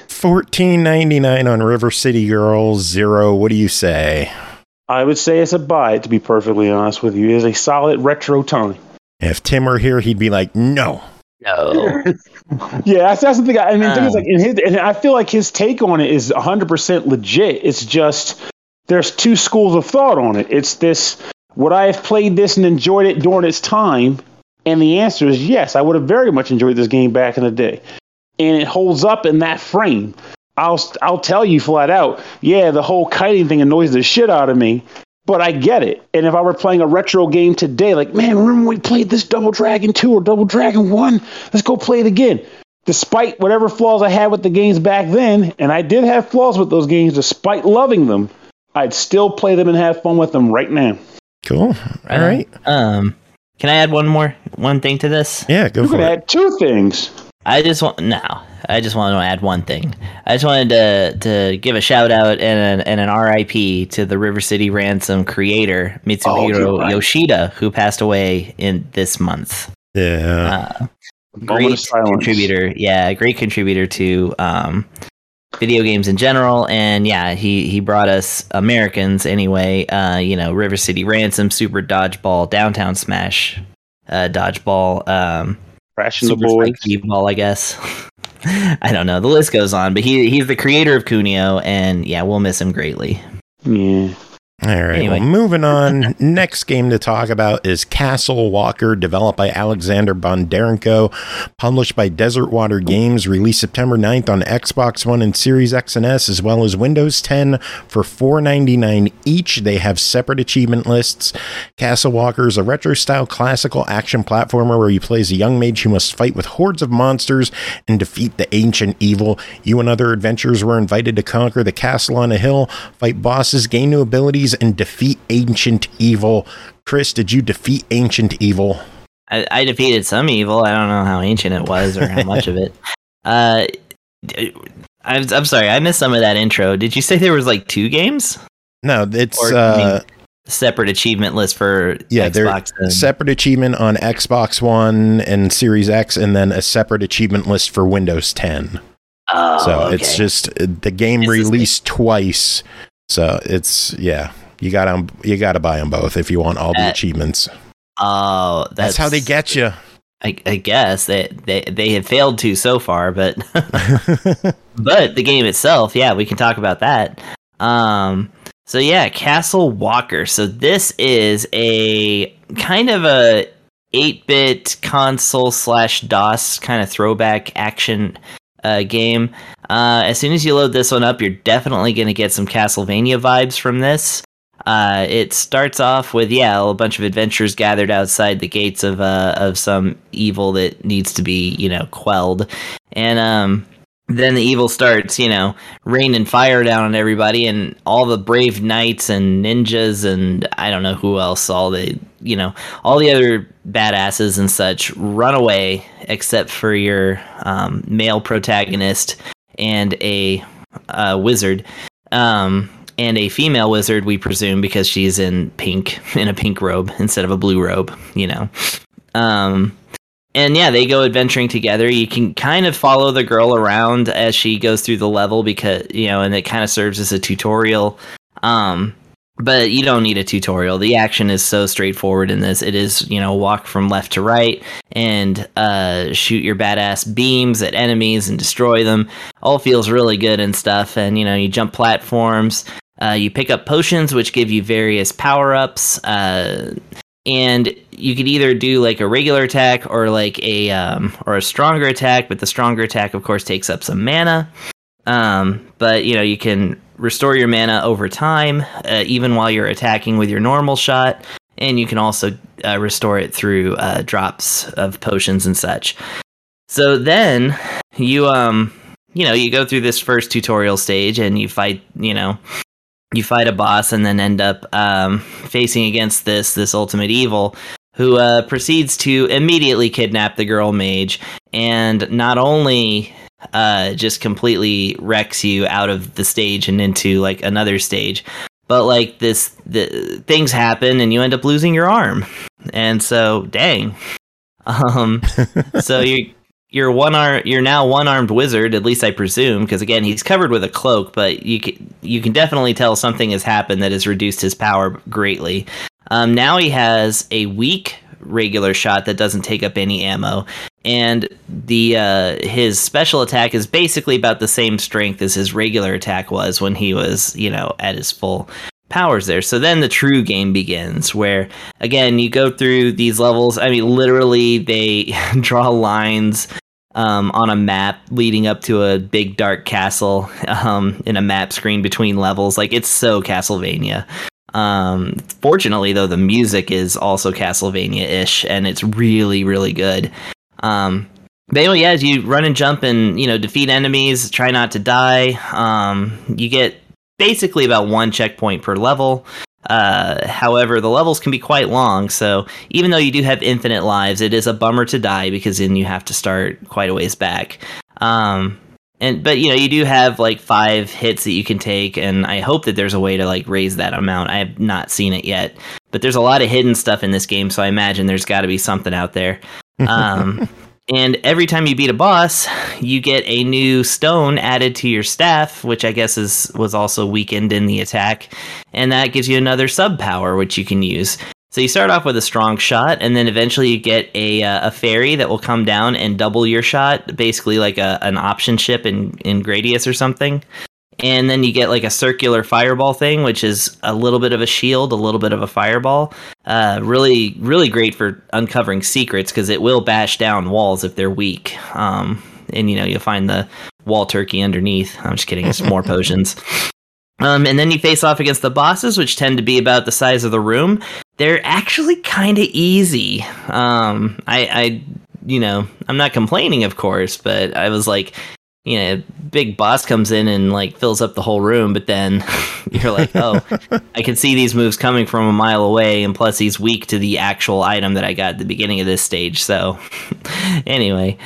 $14.99 on River City Girls. Zero. What do you say? I would say it's a buy. To be perfectly honest with you, it is a solid retro time. If Tim were here, he'd be like, no. No. Yeah, that's the thing. The thing is, and I feel like his take on it is 100% legit. It's just there's two schools of thought on it. It's this: would I have played this and enjoyed it during its time? And the answer is yes. I would have very much enjoyed this game back in the day, and it holds up in that frame. I'll tell you flat out. Yeah, the whole kiting thing annoys the shit out of me. But I get it. And if I were playing a retro game today, like, man, remember when we played this Double Dragon 2 or Double Dragon 1? Let's go play it again. Despite whatever flaws I had with the games back then, and I did have flaws with those games despite loving them, I'd still play them and have fun with them right now. Cool. All right. Can I add one thing to this? Yeah, go for it. You can add two things. I just want to add one thing. I just wanted to give a shout out and an RIP to the River City Ransom creator Mitsuhiro Yoshida, who passed away in this month. Yeah, great contributor. Yeah, great contributor to video games in general, and yeah, he brought us Americans anyway. River City Ransom, Super Dodgeball, Downtown Smash, Dodgeball. Crashing the Boys. Ball, I guess. I don't know. The list goes on, but he's the creator of Kunio, and yeah, we'll miss him greatly. Yeah. All right, Anyway. well, moving on. Next game to talk about is Castle Walker, developed by Alexander Bondarenko, published by Desert Water Games, released September 9th on Xbox One and Series X and S, as well as Windows 10 for $4.99 each. They have separate achievement lists. Castle Walker is a retro-style classical action platformer where you play as a young mage who must fight with hordes of monsters and defeat the ancient evil. You and other adventurers were invited to conquer the castle on a hill, fight bosses, gain new abilities, and defeat ancient evil. Chris, did you defeat ancient evil? I defeated some evil. I don't know how ancient it was or how much of it. I'm sorry, I missed some of that intro. Did you say there was like two games? No, it's separate achievement list for Xbox. Separate achievement on Xbox One and Series X, and then a separate achievement list for Windows 10. Oh, so okay. it's just the game released twice. So it's you gotta buy them both if you want all the achievements. Oh, that's how they get you. I guess they have failed to so far, but but the game itself, yeah, we can talk about that. So yeah, Castle Walker. So this is a kind of a 8-bit console / DOS kind of throwback action game. As soon as you load this one up, you're definitely going to get some Castlevania vibes from this. It starts off with a bunch of adventurers gathered outside the gates of some evil that needs to be quelled, and then the evil starts raining fire down on everybody, and all the brave knights and ninjas and I don't know who else, all the other badasses and such run away, except for your male protagonist and a wizard, and a female wizard, we presume, because she's in a pink robe instead of a blue robe, And yeah, they go adventuring together. You can kind of follow the girl around as she goes through the level because, and it kind of serves as a tutorial. But you don't need a tutorial. The action is so straightforward in this. It is, walk from left to right and shoot your badass beams at enemies and destroy them. All feels really good and stuff. And, you jump platforms. You pick up potions, which give you various power-ups. And you could either do like a regular attack or like a stronger attack. But the stronger attack, of course, takes up some mana. But, you can restore your mana over time, even while you're attacking with your normal shot, and you can also restore it through drops of potions and such. So then you go through this first tutorial stage and you fight a boss and then end up facing against this ultimate evil who proceeds to immediately kidnap the girl mage, and not only just completely wrecks you out of the stage and into like another stage, but like the things happen and you end up losing your arm, and so dang. So you're now one-armed wizard, at least I presume, because again he's covered with a cloak, but you can definitely tell something has happened that has reduced his power greatly. Now he has a weak regular shot that doesn't take up any ammo, and his special attack is basically about the same strength as his regular attack was when he was at his full powers there. So then the true game begins, where again you go through these levels. I mean, literally they draw lines on a map leading up to a big dark castle in a map screen between levels. Like, it's so Castlevania. Fortunately, though, the music is also Castlevania-ish, and it's really, really good. But anyway, as you run and jump and, defeat enemies, try not to die, you get basically about one checkpoint per level. However, the levels can be quite long, so even though you do have infinite lives, it is a bummer to die, because then you have to start quite a ways back. But you do have like 5 hits that you can take, and I hope that there's a way to like raise that amount. I have not seen it yet, but there's a lot of hidden stuff in this game, so I imagine there's got to be something out there. And every time you beat a boss, you get a new stone added to your staff, which I guess was also weakened in the attack, and that gives you another sub power which you can use. So you start off with a strong shot, and then eventually you get a fairy that will come down and double your shot, basically like an option ship in Gradius or something. And then you get like a circular fireball thing, which is a little bit of a shield, a little bit of a fireball. Really, really great for uncovering secrets, because it will bash down walls if they're weak. And you'll find the wall turkey underneath. I'm just kidding, it's more potions. And then you face off against the bosses, which tend to be about the size of the room. They're actually kind of easy. I'm not complaining, of course, but I was like, big boss comes in and like fills up the whole room, but then you're like, oh, I can see these moves coming from a mile away, and plus he's weak to the actual item that I got at the beginning of this stage. So anyway,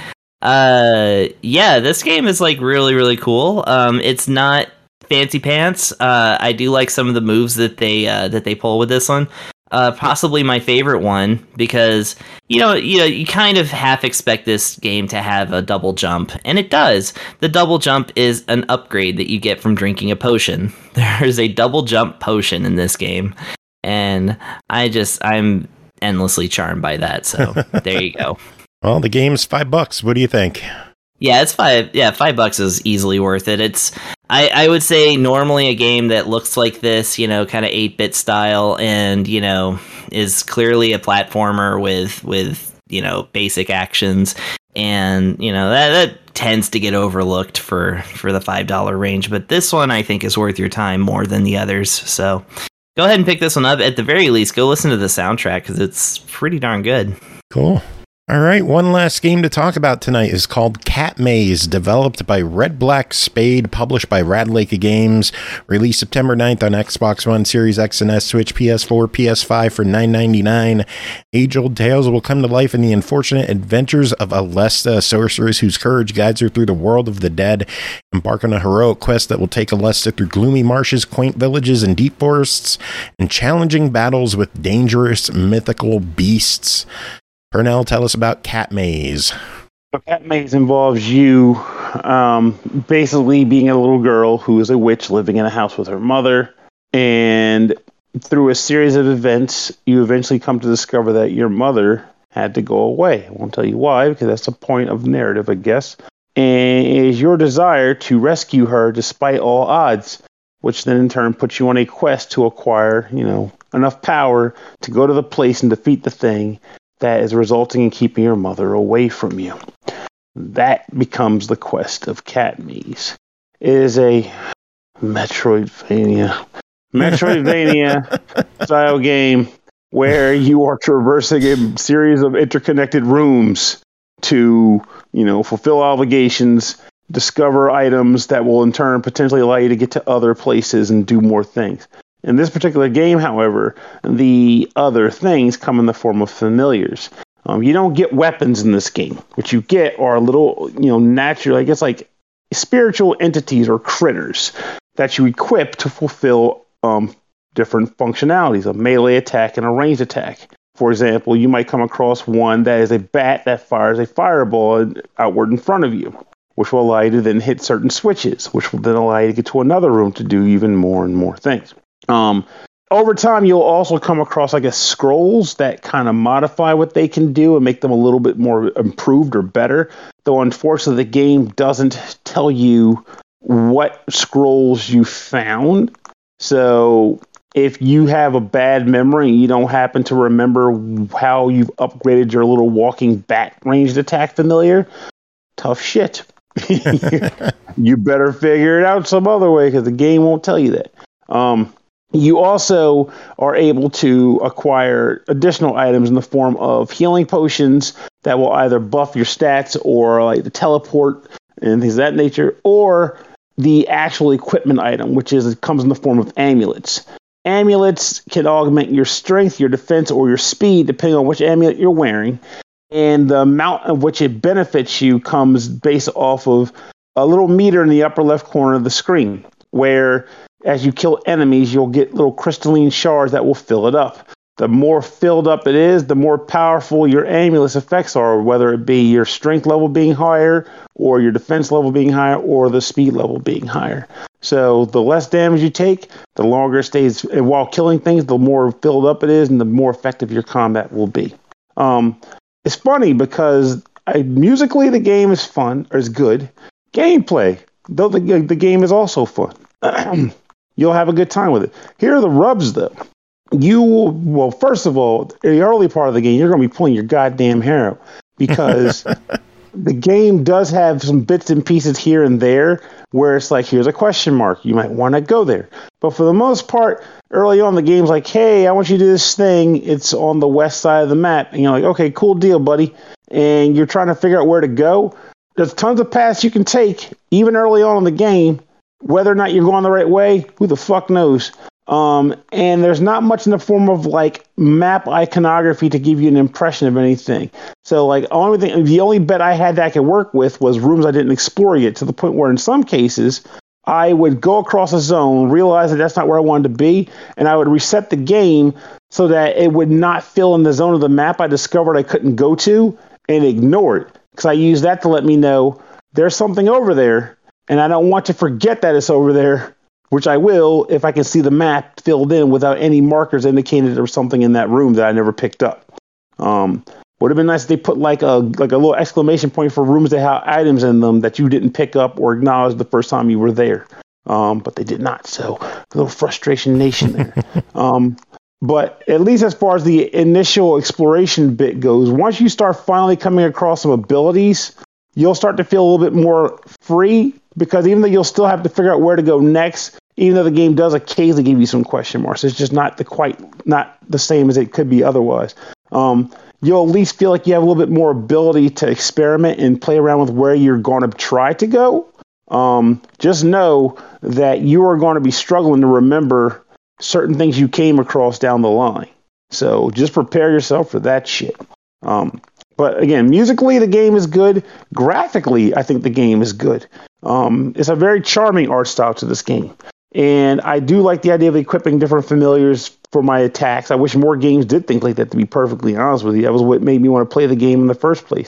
this game is like really, really cool. It's not fancy pants. I do like some of the moves that they pull with this one. Possibly my favorite one, because you kind of half expect this game to have a double jump, and it does. The double jump is an upgrade that you get from drinking a potion. There's a double jump potion in this game, and I'm endlessly charmed by that. So there you go. Well, the game's $5. What do you think? Yeah, it's $5 is easily worth it. It's I would say normally a game that looks like this, kind of 8-bit style, and is clearly a platformer with basic actions, and that tends to get overlooked for the $5 range. But this one I think is worth your time more than the others. So go ahead and pick this one up. At the very least, go listen to the soundtrack, because it's pretty darn good. Cool. All right, one last game to talk about tonight is called Cat Maze, developed by Red Black Spade, published by Rad Lake Games, released September 9th on Xbox One, Series X and S, Switch, PS4, PS5 for $9.99. Age-old tales will come to life in the unfortunate adventures of Alesta, a sorceress whose courage guides her through the world of the dead. Embark on a heroic quest that will take Alesta through gloomy marshes, quaint villages, and deep forests, and challenging battles with dangerous mythical beasts. Pernell, tell us about Cat Maze. So Cat Maze involves you basically being a little girl who is a witch living in a house with her mother. And through a series of events, you eventually come to discover that your mother had to go away. I won't tell you why, because that's the point of narrative, I guess. And it is your desire to rescue her despite all odds, which then in turn puts you on a quest to acquire, enough power to go to the place and defeat the thing that is resulting in keeping your mother away from you. That becomes the quest of Cat Maze. It is a Metroidvania style game where you are traversing a series of interconnected rooms to, fulfill obligations, discover items that will in turn potentially allow you to get to other places and do more things. In this particular game, however, the other things come in the form of familiars. You don't get weapons in this game. What you get are little, natural, I guess like spiritual entities or critters that you equip to fulfill different functionalities, a melee attack and a ranged attack. For example, you might come across one that is a bat that fires a fireball outward in front of you, which will allow you to then hit certain switches, which will then allow you to get to another room to do even more and more things. Over time, you'll also come across, scrolls that kind of modify what they can do and make them a little bit more improved or better. Though, unfortunately, the game doesn't tell you what scrolls you found. So, if you have a bad memory and you don't happen to remember how you've upgraded your little walking bat ranged attack familiar, tough shit. You better figure it out some other way because the game won't tell you that. You also are able to acquire additional items in the form of healing potions that will either buff your stats or like the teleport and things of that nature, or the actual equipment item, which comes in the form of amulets. Amulets can augment your strength, your defense, or your speed, depending on which amulet you're wearing. And the amount of which it benefits you comes based off of a little meter in the upper left corner of the screen, where as you kill enemies, you'll get little crystalline shards that will fill it up. The more filled up it is, the more powerful your amulet's effects are, whether it be your strength level being higher, or your defense level being higher, or the speed level being higher. So the less damage you take, the longer it stays. And while killing things, the more filled up it is, and the more effective your combat will be. It's funny because musically the game is fun, or is good. Gameplay, though the game is also fun. You'll have a good time with it. Here are the rubs, though. First of all, in the early part of the game, you're going to be pulling your goddamn hair out because the game does have some bits and pieces here and there where it's like, here's a question mark. You might want to go there. But for the most part, early on, the game's like, hey, I want you to do this thing. It's on the west side of the map. And you're like, okay, cool deal, buddy. And you're trying to figure out where to go. There's tons of paths you can take, even early on in the game. Whether or not you're going the right way, who the fuck knows? And there's not much in the form of map iconography to give you an impression of anything. So the only bet I had that I could work with was rooms I didn't explore yet, to the point where in some cases I would go across a zone, realize that that's not where I wanted to be, and I would reset the game so that it would not fill in the zone of the map I discovered I couldn't go to, and ignore it. Because I use that to let me know there's something over there, and I don't want to forget that it's over there, which I will if I can see the map filled in without any markers indicating there was something in that room that I never picked up. Would have been nice if they put like a little exclamation point for rooms that have items in them that you didn't pick up or acknowledge the first time you were there. But they did not. So a little frustration nation there. But at least as far as the initial exploration bit goes, once you start finally coming across some abilities, you'll start to feel a little bit more free, because even though you'll still have to figure out where to go next, even though the game does occasionally give you some question marks, it's just not the same as it could be otherwise. You'll at least feel like you have a little bit more ability to experiment and play around with where you're going to try to go. Just know that you are going to be struggling to remember certain things you came across down the line. So just prepare yourself for that shit. But again, musically, the game is good. Graphically, I think the game is good. It's a very charming art style to this game. And I do like the idea of equipping different familiars for my attacks. I wish more games did things like that, to be perfectly honest with you. That was what made me want to play the game in the first place.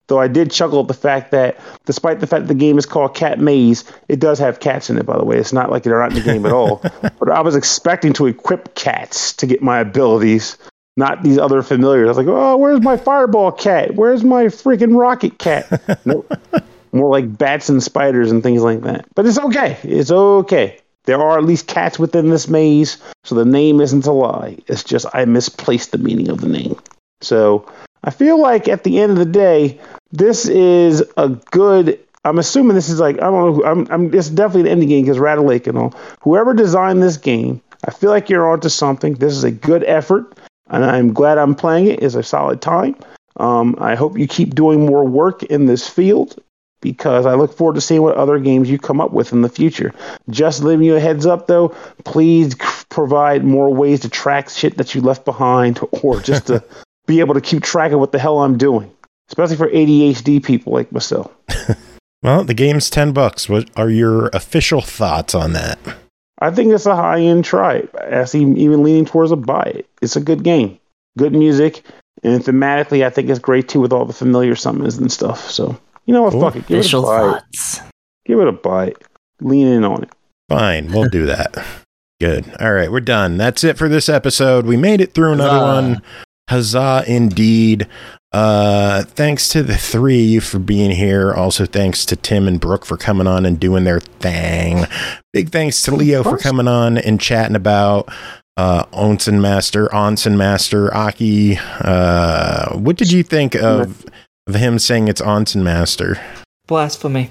Though I did chuckle at the fact that, despite the fact the game is called Cat Maze, it does have cats in it, by the way. It's not like they're not in the game at all. But I was expecting to equip cats to get my abilities, not these other familiars. I was like, oh, where's my fireball cat? Where's my freaking rocket cat? Nope. More like bats and spiders and things like that. But it's okay. It's okay. There are at least cats within this maze, so the name isn't a lie. It's just I misplaced the meaning of the name. So I feel like at the end of the day, this is a good. I'm assuming this is like, I don't know. It's definitely an indie game because Rattle Lake and all. Whoever designed this game, I feel like you're onto something. This is a good effort, and I'm glad I'm playing it. It's a solid time. I hope you keep doing more work in this field, because I look forward to seeing what other games you come up with in the future. Just leaving you a heads up, though, please provide more ways to track shit that you left behind, or just to be able to keep track of what the hell I'm doing, especially for ADHD people like myself. Well, the game's $10. What are your official thoughts on that? I think it's a high-end try. I'm even leaning towards a buy it. It's a good game, good music, and thematically, I think it's great too with all the familiar summons and stuff. So, you know what? Fuck it. Give it a buy. Give it a buy. Lean in on it. Fine, we'll do that. Good. All right, we're done. That's it for this episode. We made it through another one. Huzzah, indeed. Thanks to the three of you for being here. Also, thanks to Tim and Brooke for coming on and doing their thing. Big thanks to Leo for coming on and chatting about Onsen Master, Aki. What did you think of him saying it's Onsen Master? Blasphemy.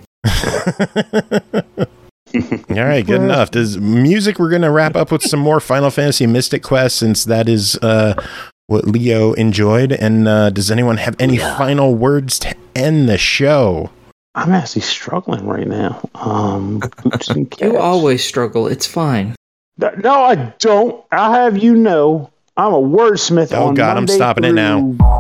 All right, good enough. Does music? We're going to wrap up with some more Final Fantasy Mystic Quest, since that is what Leo enjoyed. And does anyone have any final words to end the show? I'm actually struggling right now. You always struggle. It's fine. No, I don't. I'll have you know, I'm a wordsmith. Oh, on God, Monday I'm stopping it now.